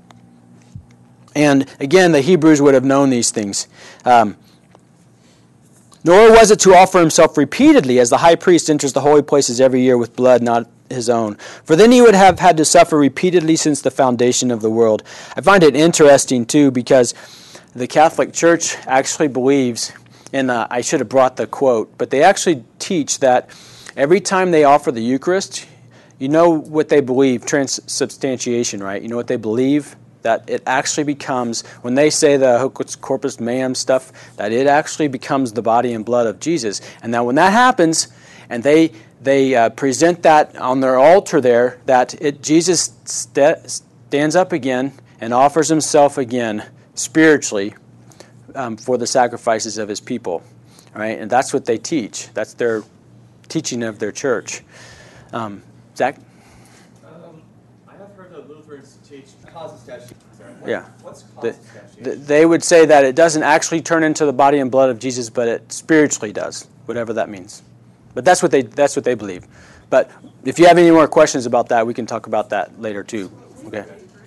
And again, the Hebrews would have known these things. Um, Nor was it to offer himself repeatedly, as the high priest enters the holy places every year with blood not his own. For then he would have had to suffer repeatedly since the foundation of the world. I find it interesting, too, because the Catholic Church actually believes, and uh, I should have brought the quote, but they actually teach that every time they offer the Eucharist, you know what they believe, transubstantiation, right? You know what they believe? That it actually becomes, when they say the Hoc Corpus Meum stuff, that it actually becomes the body and blood of Jesus. And now when that happens, and they they uh, present that on their altar there, that it Jesus st- stands up again and offers himself again spiritually um, for the sacrifices of his people. All right? And that's what they teach. That's their teaching of their church. Um, Zach? Um, I have heard that Lutheran Mormons teach cause and statute. What, Yeah. What's cause The, and statute? the, they would say that it doesn't actually turn into the body and blood of Jesus, but it spiritually does, whatever that means. But that's what they that's what they believe. But if you have any more questions about that, we can talk about that later too. Okay.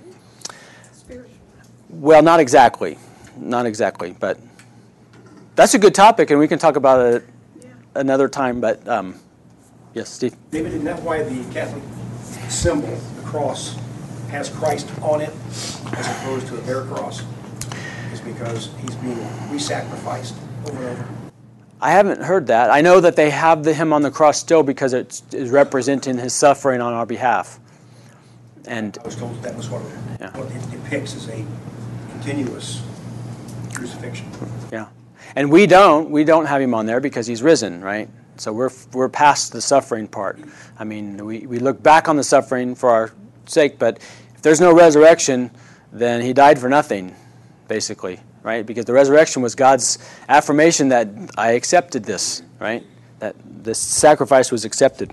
Well, not exactly, not exactly, but that's a good topic, and we can talk about it another time. But um, yes, Steve. David, isn't that why the Catholic symbol, the cross, has Christ on it as opposed to a bare cross? Is because he's being re-sacrificed over and over. I haven't heard that. I know that they have the, him on the cross still because it is representing his suffering on our behalf. And I was told that was what, Yeah. what it depicts as a continuous crucifixion. yeah, and we don't we don't have him on there because he's risen, right? So we're we're past the suffering part. I mean, we, we look back on the suffering for our sake, but if there's no resurrection, then he died for nothing, basically. Right? Because the resurrection was God's affirmation that I accepted this, right? That this sacrifice was accepted.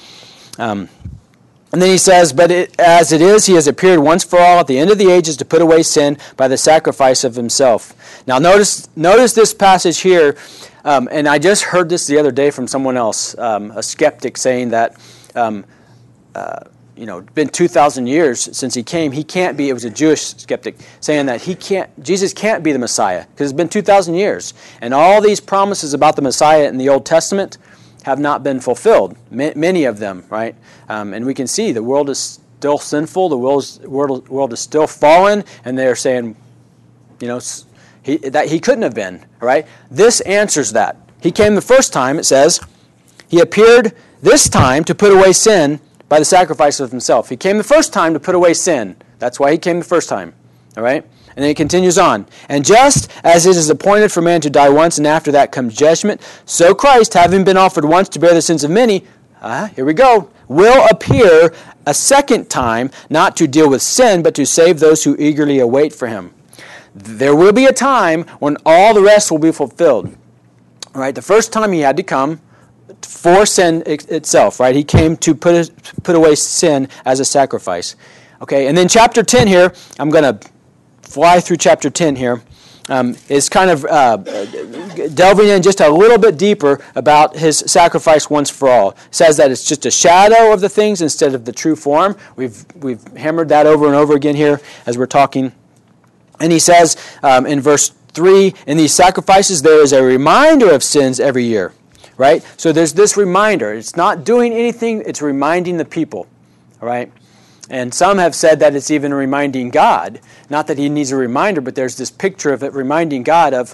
Um, and then he says, but it, as it is, he has appeared once for all at the end of the ages to put away sin by the sacrifice of himself. Now notice notice this passage here, um, and I just heard this the other day from someone else, um, a skeptic saying that um, uh, you know, been two thousand years since he came. He can't be, it was a Jewish skeptic, saying that he can't, Jesus can't be the Messiah because it's been two thousand years. And all these promises about the Messiah in the Old Testament have not been fulfilled, Ma- many of them, right? Um, and we can see the world is still sinful, the world is, world, world is still fallen, and they're saying, you know, he, that he couldn't have been, right? This answers that. He came the first time, it says, he appeared this time to put away sin by the sacrifice of himself. He came the first time to put away sin. That's why he came the first time. All right? And then it continues on. And just as it is appointed for man to die once, and after that comes judgment, so Christ, having been offered once to bear the sins of many, uh, here we go, will appear a second time, not to deal with sin, but to save those who eagerly await for him. There will be a time when all the rest will be fulfilled. All right? The first time he had to come for sin itself, right? He came to put put away sin as a sacrifice. Okay, and then chapter ten here, I'm going to fly through chapter ten here, um, is kind of uh, delving in just a little bit deeper about his sacrifice once for all. It says that it's just a shadow of the things instead of the true form. We've we've hammered that over and over again here as we're talking. And he says um, in verse three, in these sacrifices there is a reminder of sins every year. Right? So there's this reminder. It's not doing anything, it's reminding the people. All right? And some have said that it's even reminding God. Not that he needs a reminder, but there's this picture of it reminding God of,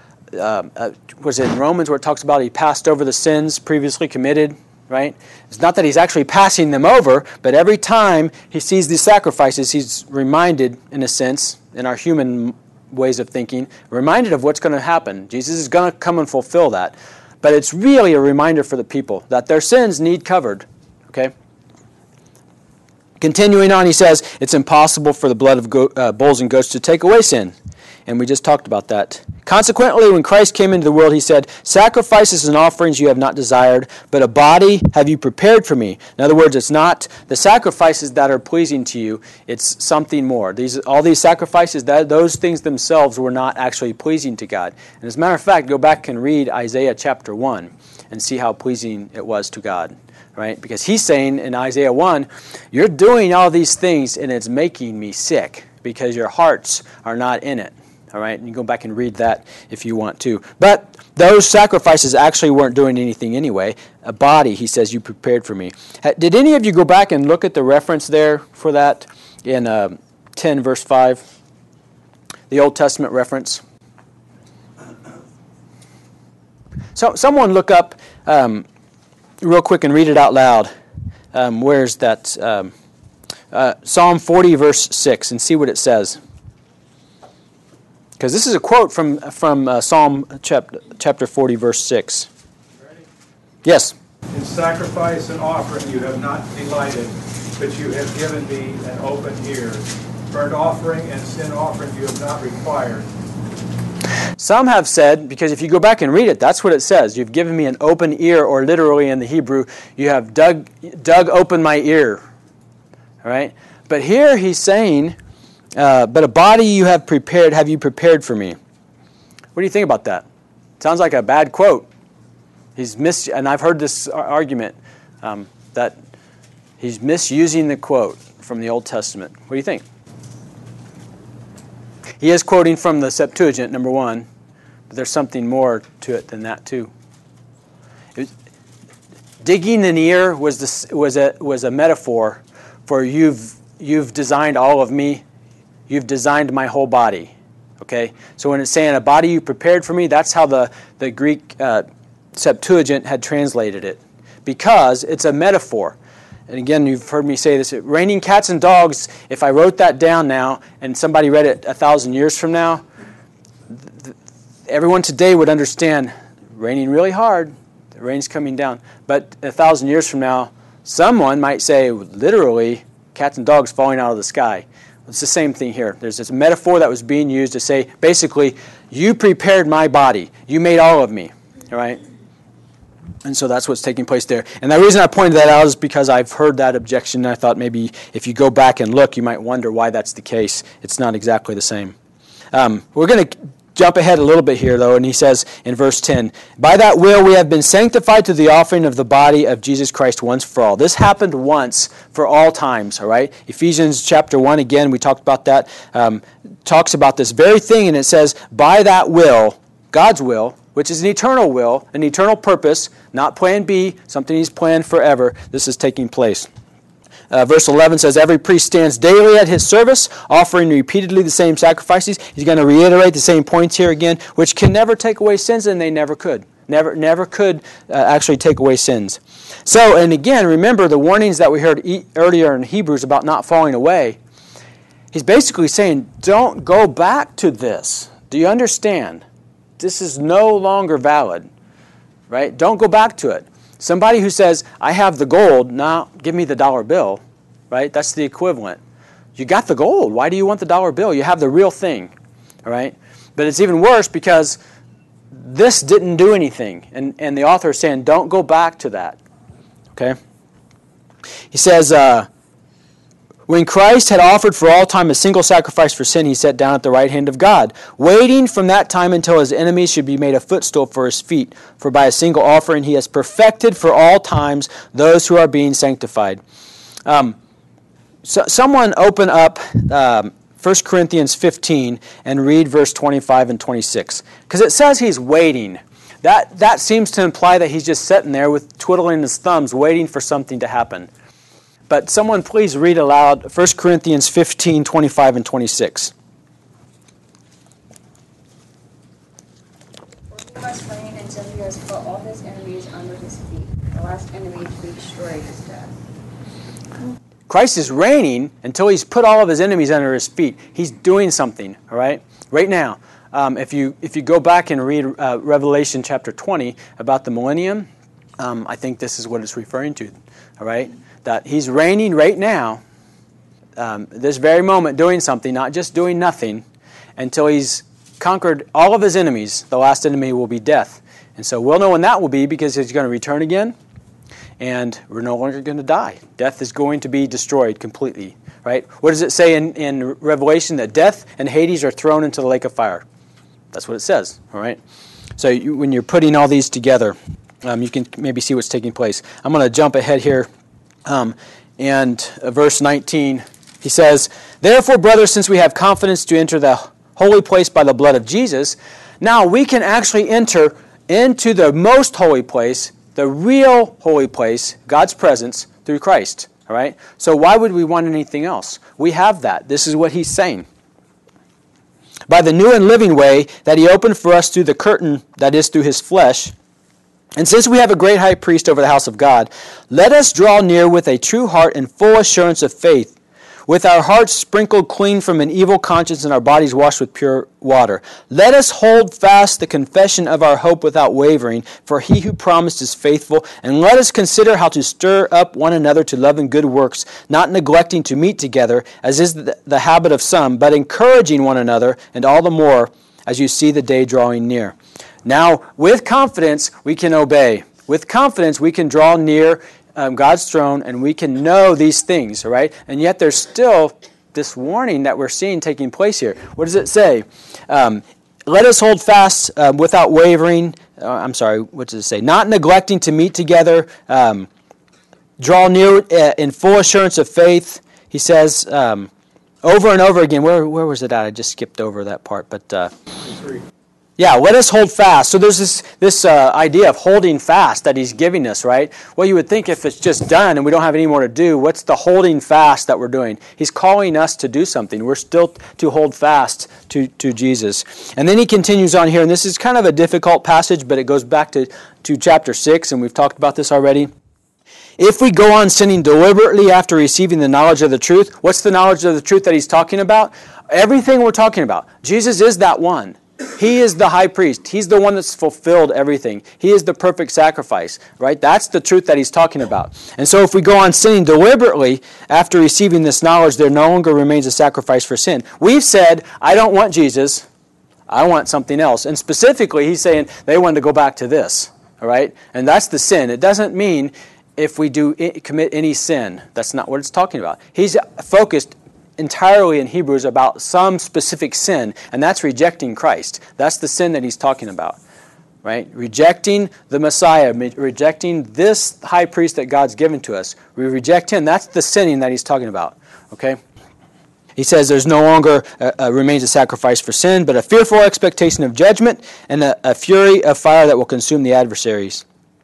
uh, uh, was it in Romans where it talks about he passed over the sins previously committed, right? It's not that he's actually passing them over, but every time he sees these sacrifices, he's reminded, in a sense, in our human ways of thinking, reminded of what's going to happen. Jesus is going to come and fulfill that. But it's really a reminder for the people that their sins need covered. Okay? Continuing on, he says, it's impossible for the blood of go- uh, bulls and goats to take away sin. And we just talked about that. Consequently, when Christ came into the world, he said, sacrifices and offerings you have not desired, but a body have you prepared for me. In other words, it's not the sacrifices that are pleasing to you, it's something more. These all these sacrifices, that those things themselves were not actually pleasing to God. And as a matter of fact, go back and read Isaiah chapter one and see how pleasing it was to God. Right? Because he's saying in Isaiah one, you're doing all these things and it's making me sick because your hearts are not in it. All right, and you go back and read that if you want to. But those sacrifices actually weren't doing anything anyway. A body, he says, you prepared for me. Did any of you go back and look at the reference there for that in uh, ten verse five? The Old Testament reference? So, someone look up um, real quick and read it out loud. Um, where's that? Um, uh, Psalm forty verse six, and see what it says. Because this is a quote from from uh, Psalm chapter, chapter forty, verse six. Ready? Yes. In sacrifice and offering you have not delighted, but you have given me an open ear. Burnt offering and sin offering you have not required. Some have said, because if you go back and read it, that's what it says. You've given me an open ear, or literally in the Hebrew, you have dug dug open my ear. All right? But here he's saying, uh, but a body you have prepared, have you prepared for me. What do you think about that? Sounds like a bad quote. He's mis- and I've heard this argument um, that he's misusing the quote from the Old Testament. What do you think? He is quoting from the Septuagint, number one, but there's something more to it than that too. It was, digging an ear was this, was a was a metaphor for you've you've designed all of me, you've designed my whole body. Okay, so when it's saying a body you prepared for me, that's how the the Greek uh, Septuagint had translated it, because it's a metaphor. And again, you've heard me say this, raining cats and dogs, if I wrote that down now and somebody read it a thousand years from now, th- everyone today would understand raining really hard, the rain's coming down. But a thousand years from now, someone might say, literally, cats and dogs falling out of the sky. It's the same thing here. There's this metaphor that was being used to say, basically, you prepared my body. You made all of me, all right? And so that's what's taking place there. And the reason I pointed that out is because I've heard that objection, and I thought maybe if you go back and look, you might wonder why that's the case. It's not exactly the same. Um, we're going to jump ahead a little bit here, though, and he says in verse ten, by that will we have been sanctified to the offering of the body of Jesus Christ once for all. This happened once for all times, all right? Ephesians chapter one, again, we talked about that, um, talks about this very thing, and it says, by that will, God's will, which is an eternal will, an eternal purpose, not plan B, something he's planned forever. This is taking place. Uh, verse eleven says, every priest stands daily at his service, offering repeatedly the same sacrifices. He's going to reiterate the same points here again, which can never take away sins, and they never could. Never never could uh, actually take away sins. So, and again, remember the warnings that we heard e- earlier in Hebrews about not falling away. He's basically saying, don't go back to this. Do you understand? This is no longer valid, right? Don't go back to it. Somebody who says, I have the gold, now give me the dollar bill, right? That's the equivalent. You got the gold. Why do you want the dollar bill? You have the real thing, all right? But it's even worse because this didn't do anything. And, and the author is saying, don't go back to that, okay? He says, uh, when Christ had offered for all time a single sacrifice for sin, he sat down at the right hand of God, waiting from that time until his enemies should be made a footstool for his feet. For by a single offering he has perfected for all times those who are being sanctified. Um, so someone open up um, First Corinthians fifteen and read verse twenty-five and twenty-six. Because it says he's waiting. That, that seems to imply that he's just sitting there with twiddling his thumbs waiting for something to happen. But someone please read aloud First Corinthians fifteen, twenty-five, and twenty-six. For he must reign until he has put all his enemies under his feet. The last enemy to be destroyed is death. Christ is reigning until he's put all of his enemies under his feet. He's doing something, all right? Right now, um, if you if you go back and read uh, Revelation chapter twenty about the millennium, um, I think this is what it's referring to, all right? That he's reigning right now, um, this very moment, doing something, not just doing nothing, until he's conquered all of his enemies. The last enemy will be death. And so we'll know when that will be because he's going to return again, and we're no longer going to die. Death is going to be destroyed completely, right? What does it say in, in Revelation? That death and Hades are thrown into the lake of fire. That's what it says, all right? So you, when you're putting all these together, um, you can maybe see what's taking place. I'm going to jump ahead here. Um, and uh, verse nineteen, he says, therefore, brothers, since we have confidence to enter the holy place by the blood of Jesus, now we can actually enter into the most holy place, the real holy place, God's presence, through Christ. All right? So why would we want anything else? We have that. This is what he's saying. By the new and living way that he opened for us through the curtain that is through his flesh. And since we have a great high priest over the house of God, let us draw near with a true heart and full assurance of faith, with our hearts sprinkled clean from an evil conscience and our bodies washed with pure water. Let us hold fast the confession of our hope without wavering, for he who promised is faithful. And let us consider how to stir up one another to love and good works, not neglecting to meet together, as is the, the habit of some, but encouraging one another, and all the more as you see the day drawing near. Now, with confidence, we can obey. With confidence, we can draw near um, God's throne, and we can know these things, all right? And yet there's still this warning that we're seeing taking place here. What does it say? Um, Let us hold fast uh, without wavering. Uh, I'm sorry, what does it say? Not neglecting to meet together. Um, draw near uh, in full assurance of faith. He says um, over and over again. Where where was it at? I just skipped over that part. But uh, yeah, let us hold fast. So there's this this uh, idea of holding fast that he's giving us, right? Well, you would think if it's just done and we don't have any more to do, what's the holding fast that we're doing? He's calling us to do something. We're still to hold fast to, to Jesus. And then he continues on here, and this is kind of a difficult passage, but it goes back to, to chapter six, and we've talked about this already. If we go on sinning deliberately after receiving the knowledge of the truth, what's the knowledge of the truth that he's talking about? Everything we're talking about. Jesus is that one. He is the high priest. He's the one that's fulfilled everything. He is the perfect sacrifice, right? That's the truth that he's talking about. And so if we go on sinning deliberately after receiving this knowledge, there no longer remains a sacrifice for sin. We've said, I don't want Jesus. I want something else. And specifically, he's saying they wanted to go back to this, all right? And that's the sin. It doesn't mean if we do commit any sin. That's not what it's talking about. He's focused entirely in Hebrews about some specific sin, and that's rejecting Christ. That's the sin that he's talking about, right? Rejecting the Messiah, rejecting this high priest that God's given to us. We reject him. That's the sinning that he's talking about, okay? He says there's no longer uh, uh, remains a sacrifice for sin, but a fearful expectation of judgment and a, a fury of fire that will consume the adversaries.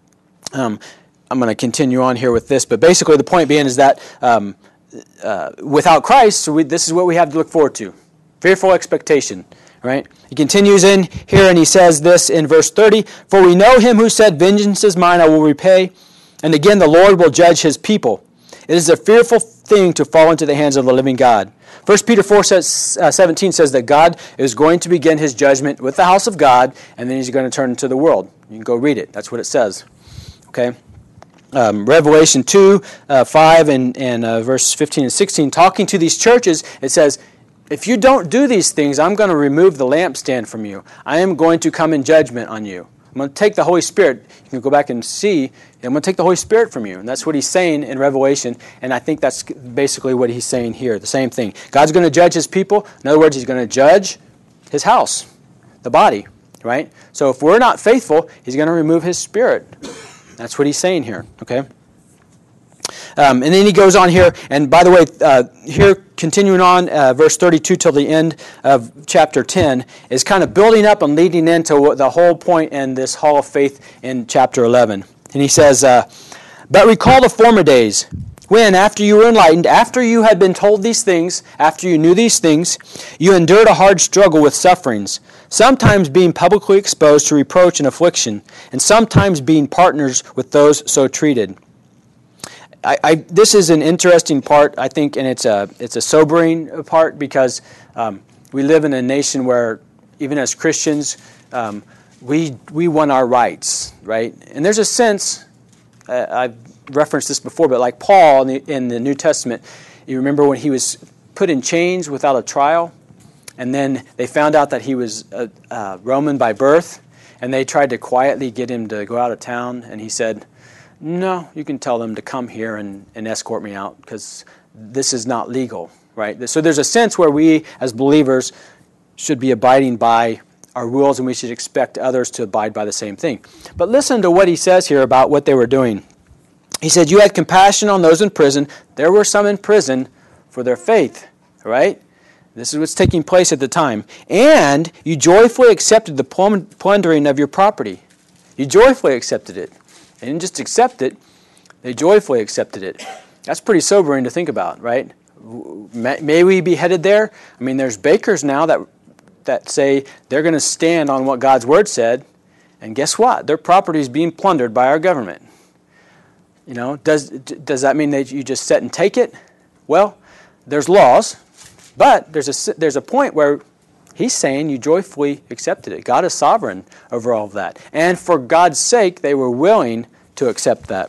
Um, I'm going to continue on here with this, but basically the point being is that um, Uh, without Christ, so we, this is what we have to look forward to. Fearful expectation, right? He continues in here and he says this in verse thirty, For we know him who said, Vengeance is mine, I will repay. And again, the Lord will judge his people. It is a fearful thing to fall into the hands of the living God. First Peter four seventeen says that God is going to begin his judgment with the house of God, and then he's going to turn into the world. You can go read it. That's what it says. Okay? Um, Revelation two, uh, five, and, and uh, verse fifteen and sixteen, talking to these churches, it says, if you don't do these things, I'm going to remove the lampstand from you. I am going to come in judgment on you. I'm going to take the Holy Spirit. You can go back and see. I'm going to take the Holy Spirit from you. And that's what he's saying in Revelation, and I think that's basically what he's saying here, the same thing. God's going to judge his people. In other words, he's going to judge his house, the body, right? So if we're not faithful, he's going to remove his Spirit. That's what he's saying here, okay? Um, and then he goes on here, and by the way, uh, here continuing on, uh, verse thirty-two till the end of chapter ten, is kind of building up and leading into the whole point in this hall of faith in chapter eleven. And he says, uh, But recall the former days, when, after you were enlightened, after you had been told these things, after you knew these things, you endured a hard struggle with sufferings, sometimes being publicly exposed to reproach and affliction, and sometimes being partners with those so treated. I, I, this is an interesting part, I think, and it's a it's a sobering part because um, we live in a nation where, even as Christians, um, we we want our rights, right? And there's a sense, uh, I've referenced this before, but like Paul in the, in the New Testament, you remember when he was put in chains without a trial, and then they found out that he was a, a Roman by birth, and they tried to quietly get him to go out of town, and he said, no, you can tell them to come here and, and escort me out because this is not legal, right? So there's a sense where we as believers should be abiding by our rules, and we should expect others to abide by the same thing. But listen to what he says here about what they were doing. He said, you had compassion on those in prison. There were some in prison for their faith, right? This is what's taking place at the time. And you joyfully accepted the plundering of your property. You joyfully accepted it. They didn't just accept it, they joyfully accepted it. That's pretty sobering to think about, right? May we be headed there? I mean, there's bakers now that that say they're going to stand on what God's Word said, and guess what? Their property is being plundered by our government. You know, does does that mean that you just sit and take it? Well, there's laws, but there's a there's a point where he's saying you joyfully accepted it. God is sovereign over all of that. And for God's sake, they were willing to accept that.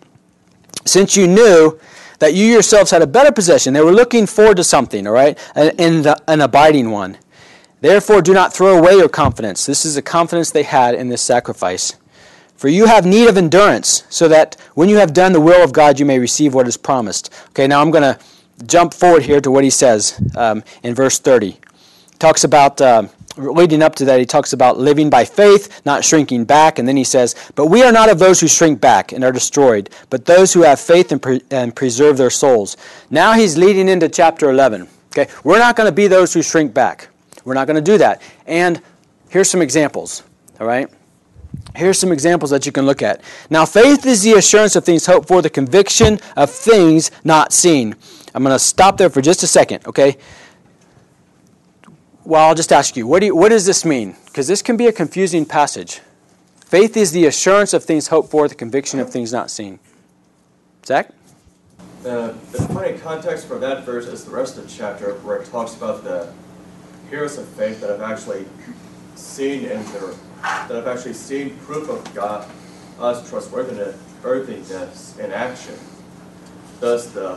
Since you knew that you yourselves had a better possession, they were looking forward to something, all right, an, an abiding one. Therefore, do not throw away your confidence. This is the confidence they had in this sacrifice. For you have need of endurance, so that when you have done the will of God, you may receive what is promised. Okay, now I'm going to jump forward here to what he says um, in verse thirty. He talks about, uh, leading up to that, he talks about living by faith, not shrinking back. And then he says, but we are not of those who shrink back and are destroyed, but those who have faith and, pre- and preserve their souls. Now he's leading into chapter eleven. Okay, we're not going to be those who shrink back. We're not going to do that. And here's some examples, all right? Here's some examples that you can look at. Now, faith is the assurance of things hoped for, the conviction of things not seen. I'm going to stop there for just a second, okay? Well, I'll just ask you, what do you, what does this mean? Because this can be a confusing passage. Faith is the assurance of things hoped for, the conviction of things not seen. Zach? The, the funny context for that verse is the rest of the chapter, where it talks about the heroes of faith that have actually seen in their that have actually seen proof of God, God's trustworthiness, worthiness in action. Thus, the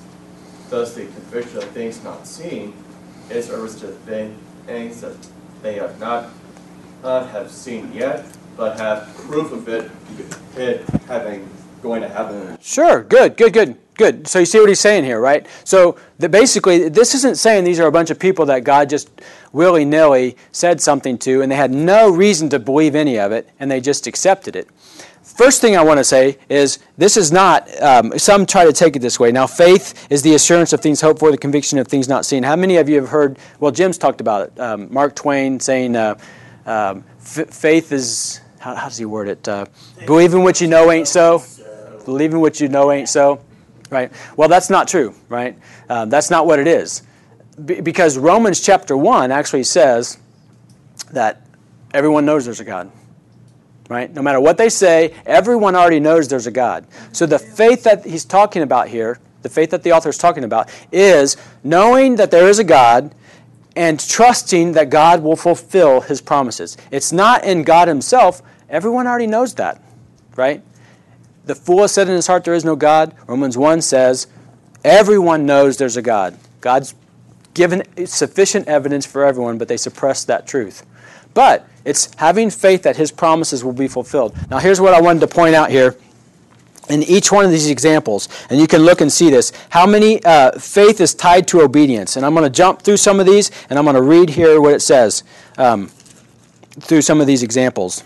thus the conviction of things not seen is reference to things that they have not not have seen yet, but have proof of it, it having going to happen. Sure. Good. Good. Good. Good. So you see what he's saying here, right? So the, basically, this isn't saying these are a bunch of people that God just willy-nilly said something to, and they had no reason to believe any of it, and they just accepted it. First thing I want to say is this is not, um, some try to take it this way. Now, faith is the assurance of things hoped for, the conviction of things not seen. How many of you have heard, well, Jim's talked about it, um, Mark Twain saying uh, um, f- faith is, how, how does he word it? Uh, believing what you know ain't so. Believing what you know ain't so. Right? Well, that's not true, right? Um, that's not what it is. Be- because Romans chapter one actually says that everyone knows there's a God. Right? No matter what they say, everyone already knows there's a God. So the faith that he's talking about here, the faith that the author is talking about, is knowing that there is a God and trusting that God will fulfill his promises. It's not in God himself. Everyone already knows that. Right? The fool has said in his heart there is no God. Romans one says everyone knows there's a God. God's given sufficient evidence for everyone, but they suppress that truth. But it's having faith that his promises will be fulfilled. Now here's what I wanted to point out here. In each one of these examples, and you can look and see this, how many uh, faith is tied to obedience. And I'm going to jump through some of these, and I'm going to read here what it says um, through some of these examples.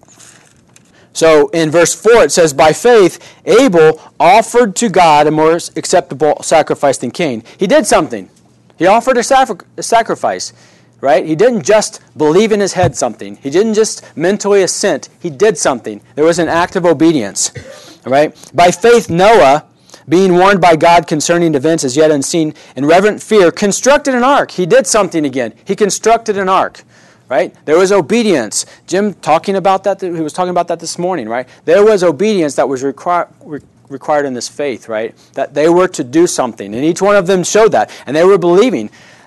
So in verse four it says, by faith Abel offered to God a more acceptable sacrifice than Cain. He did something. He offered a, sacri- a sacrifice, right? He didn't just believe in his head something. He didn't just mentally assent. He did something. There was an act of obedience, right? By faith Noah, being warned by God concerning events as yet unseen, in reverent fear, constructed an ark. He did something again. He constructed an ark. Right? There was obedience. Jim talking about that, he was talking about that this morning, right? There was obedience that was requir- re- required in this faith, right? That they were to do something. And each one of them showed that. And they were believing.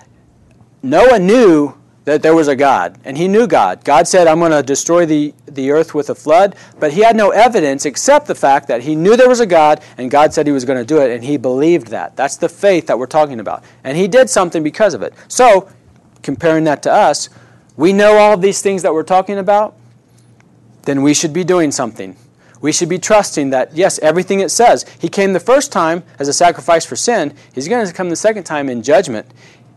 Noah knew that there was a God. And he knew God. God said, I'm going to destroy the, the earth with a flood. But he had no evidence except the fact that he knew there was a God, and God said he was going to do it, and he believed that. That's the faith that we're talking about. And he did something because of it. So, comparing that to us, we know all of these things that we're talking about, then we should be doing something. We should be trusting that, yes, everything it says. He came the first time as a sacrifice for sin. He's going to come the second time in judgment.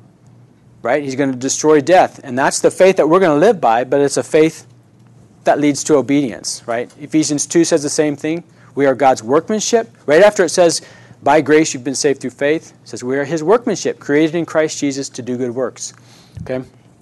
Right? He's going to destroy death. And that's the faith that we're going to live by, but it's a faith that leads to obedience. Right? Ephesians two says the same thing. We are God's workmanship. Right after it says, by grace you've been saved through faith, it says we are his workmanship, created in Christ Jesus to do good works. Okay?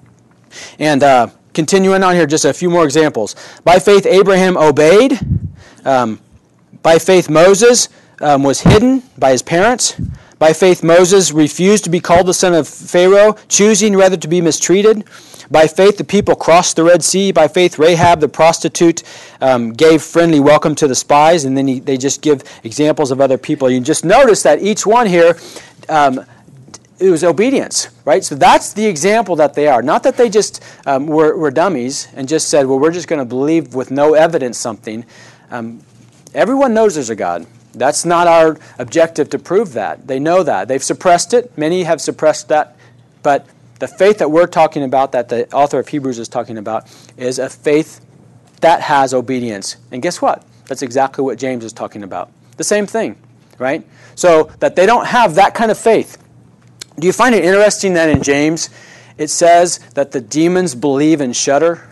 And uh, continuing on here, just a few more examples. By faith, Abraham obeyed. Um, by faith, Moses um, was hidden by his parents. By faith, Moses refused to be called the son of Pharaoh, choosing rather to be mistreated. By faith, the people crossed the Red Sea. By faith, Rahab, the prostitute, um, gave friendly welcome to the spies. And then he, they just give examples of other people. You just notice that each one here, um, it was obedience, right? So that's the example that they are. Not that they just um, were, were dummies and just said, well, we're just going to believe with no evidence something. Um, everyone knows there's a God. That's not our objective to prove that. They know that. They've suppressed it. Many have suppressed that. But the faith that we're talking about, that the author of Hebrews is talking about, is a faith that has obedience. And guess what? That's exactly what James is talking about. The same thing, right? So that they don't have that kind of faith. Do you find it interesting that in James it says that the demons believe and shudder?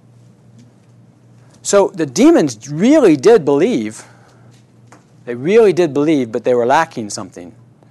So the demons really did believe. They really did believe, but they were lacking something.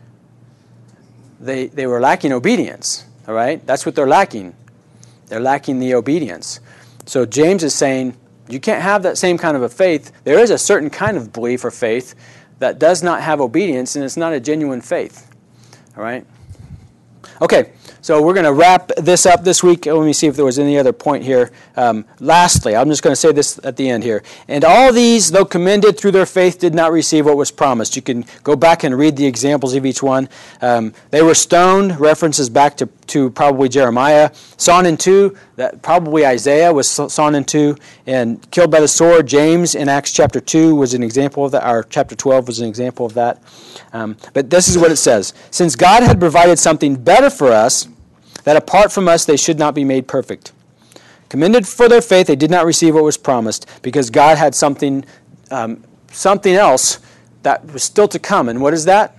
They, they were lacking obedience, all right? That's what they're lacking. They're lacking the obedience. So James is saying, you can't have that same kind of a faith. There is a certain kind of belief or faith that does not have obedience, and it's not a genuine faith, all right? Okay, so we're going to wrap this up this week. Let me see if there was any other point here. Um, lastly, I'm just going to say this at the end here. And all these, though commended through their faith, did not receive what was promised. You can go back and read the examples of each one. Um, they were stoned, references back to, to probably Jeremiah. Sawn in two, that probably Isaiah was sawn in two, and killed by the sword. James in Acts chapter two was an example of that, or chapter twelve was an example of that. Um, but this is what it says. Since God had provided something better for us, that apart from us they should not be made perfect. Commended for their faith, they did not receive what was promised, because God had something um, something else that was still to come. And what is that?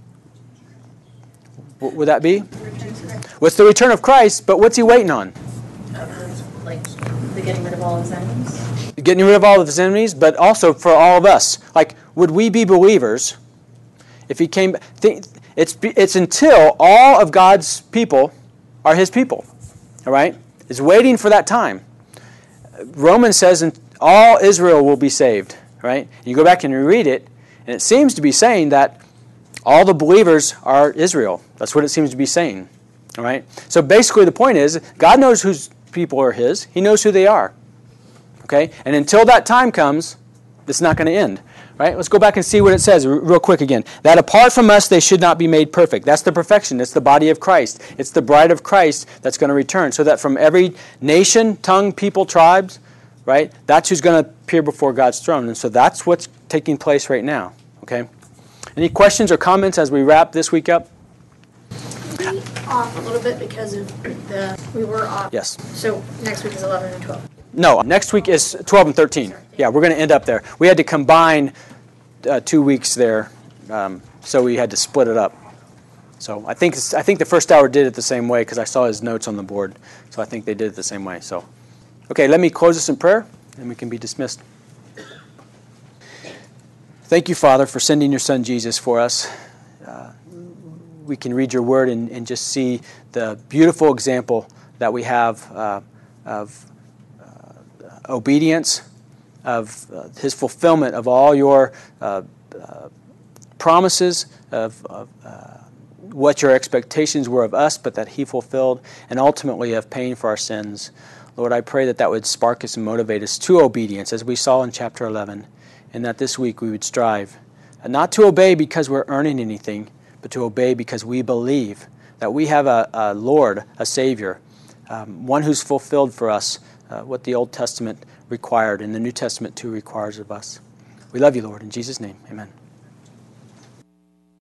What would that be? What's the return of Christ, but what's he waiting on? Like the getting rid of all his enemies? Getting rid of all of his enemies, but also for all of us. Like, would we be believers if he came? Think, it's, it's until all of God's people are his people, all right? It's waiting for that time. Romans says all Israel will be saved, right? You go back and you read it, and it seems to be saying that all the believers are Israel. That's what it seems to be saying, all right? So basically the point is, God knows whose people are his. He knows who they are, okay? And until that time comes, it's not going to end. Right? Let's go back and see what it says real quick again. That apart from us, they should not be made perfect. That's the perfection. It's the body of Christ. It's the bride of Christ that's going to return. So that from every nation, tongue, people, tribes, right? That's who's going to appear before God's throne. And so that's what's taking place right now. Okay? Any questions or comments as we wrap this week up? We off a little bit because of the, we were off. Yes. So next week is eleven and twelve. No, next week is twelve and thirteen. Yeah, we're going to end up there. We had to combine uh, two weeks there, um, so we had to split it up. So I think I think the first hour did it the same way because I saw his notes on the board. So I think they did it the same way. So, okay, let me close this in prayer, and we can be dismissed. Thank you, Father, for sending your Son Jesus for us. Uh, we can read your word and, and just see the beautiful example that we have uh, of obedience, of uh, his fulfillment of all your uh, uh, promises, of, of uh, what your expectations were of us, but that he fulfilled, and ultimately of paying for our sins. Lord, I pray that that would spark us and motivate us to obedience, as we saw in chapter eleven, and that this week we would strive and not to obey because we're earning anything, but to obey because we believe that we have a, a Lord, a Savior, um, one who's fulfilled for us Uh, what the Old Testament required and the New Testament too requires of us. We love you, Lord. In Jesus' name, amen.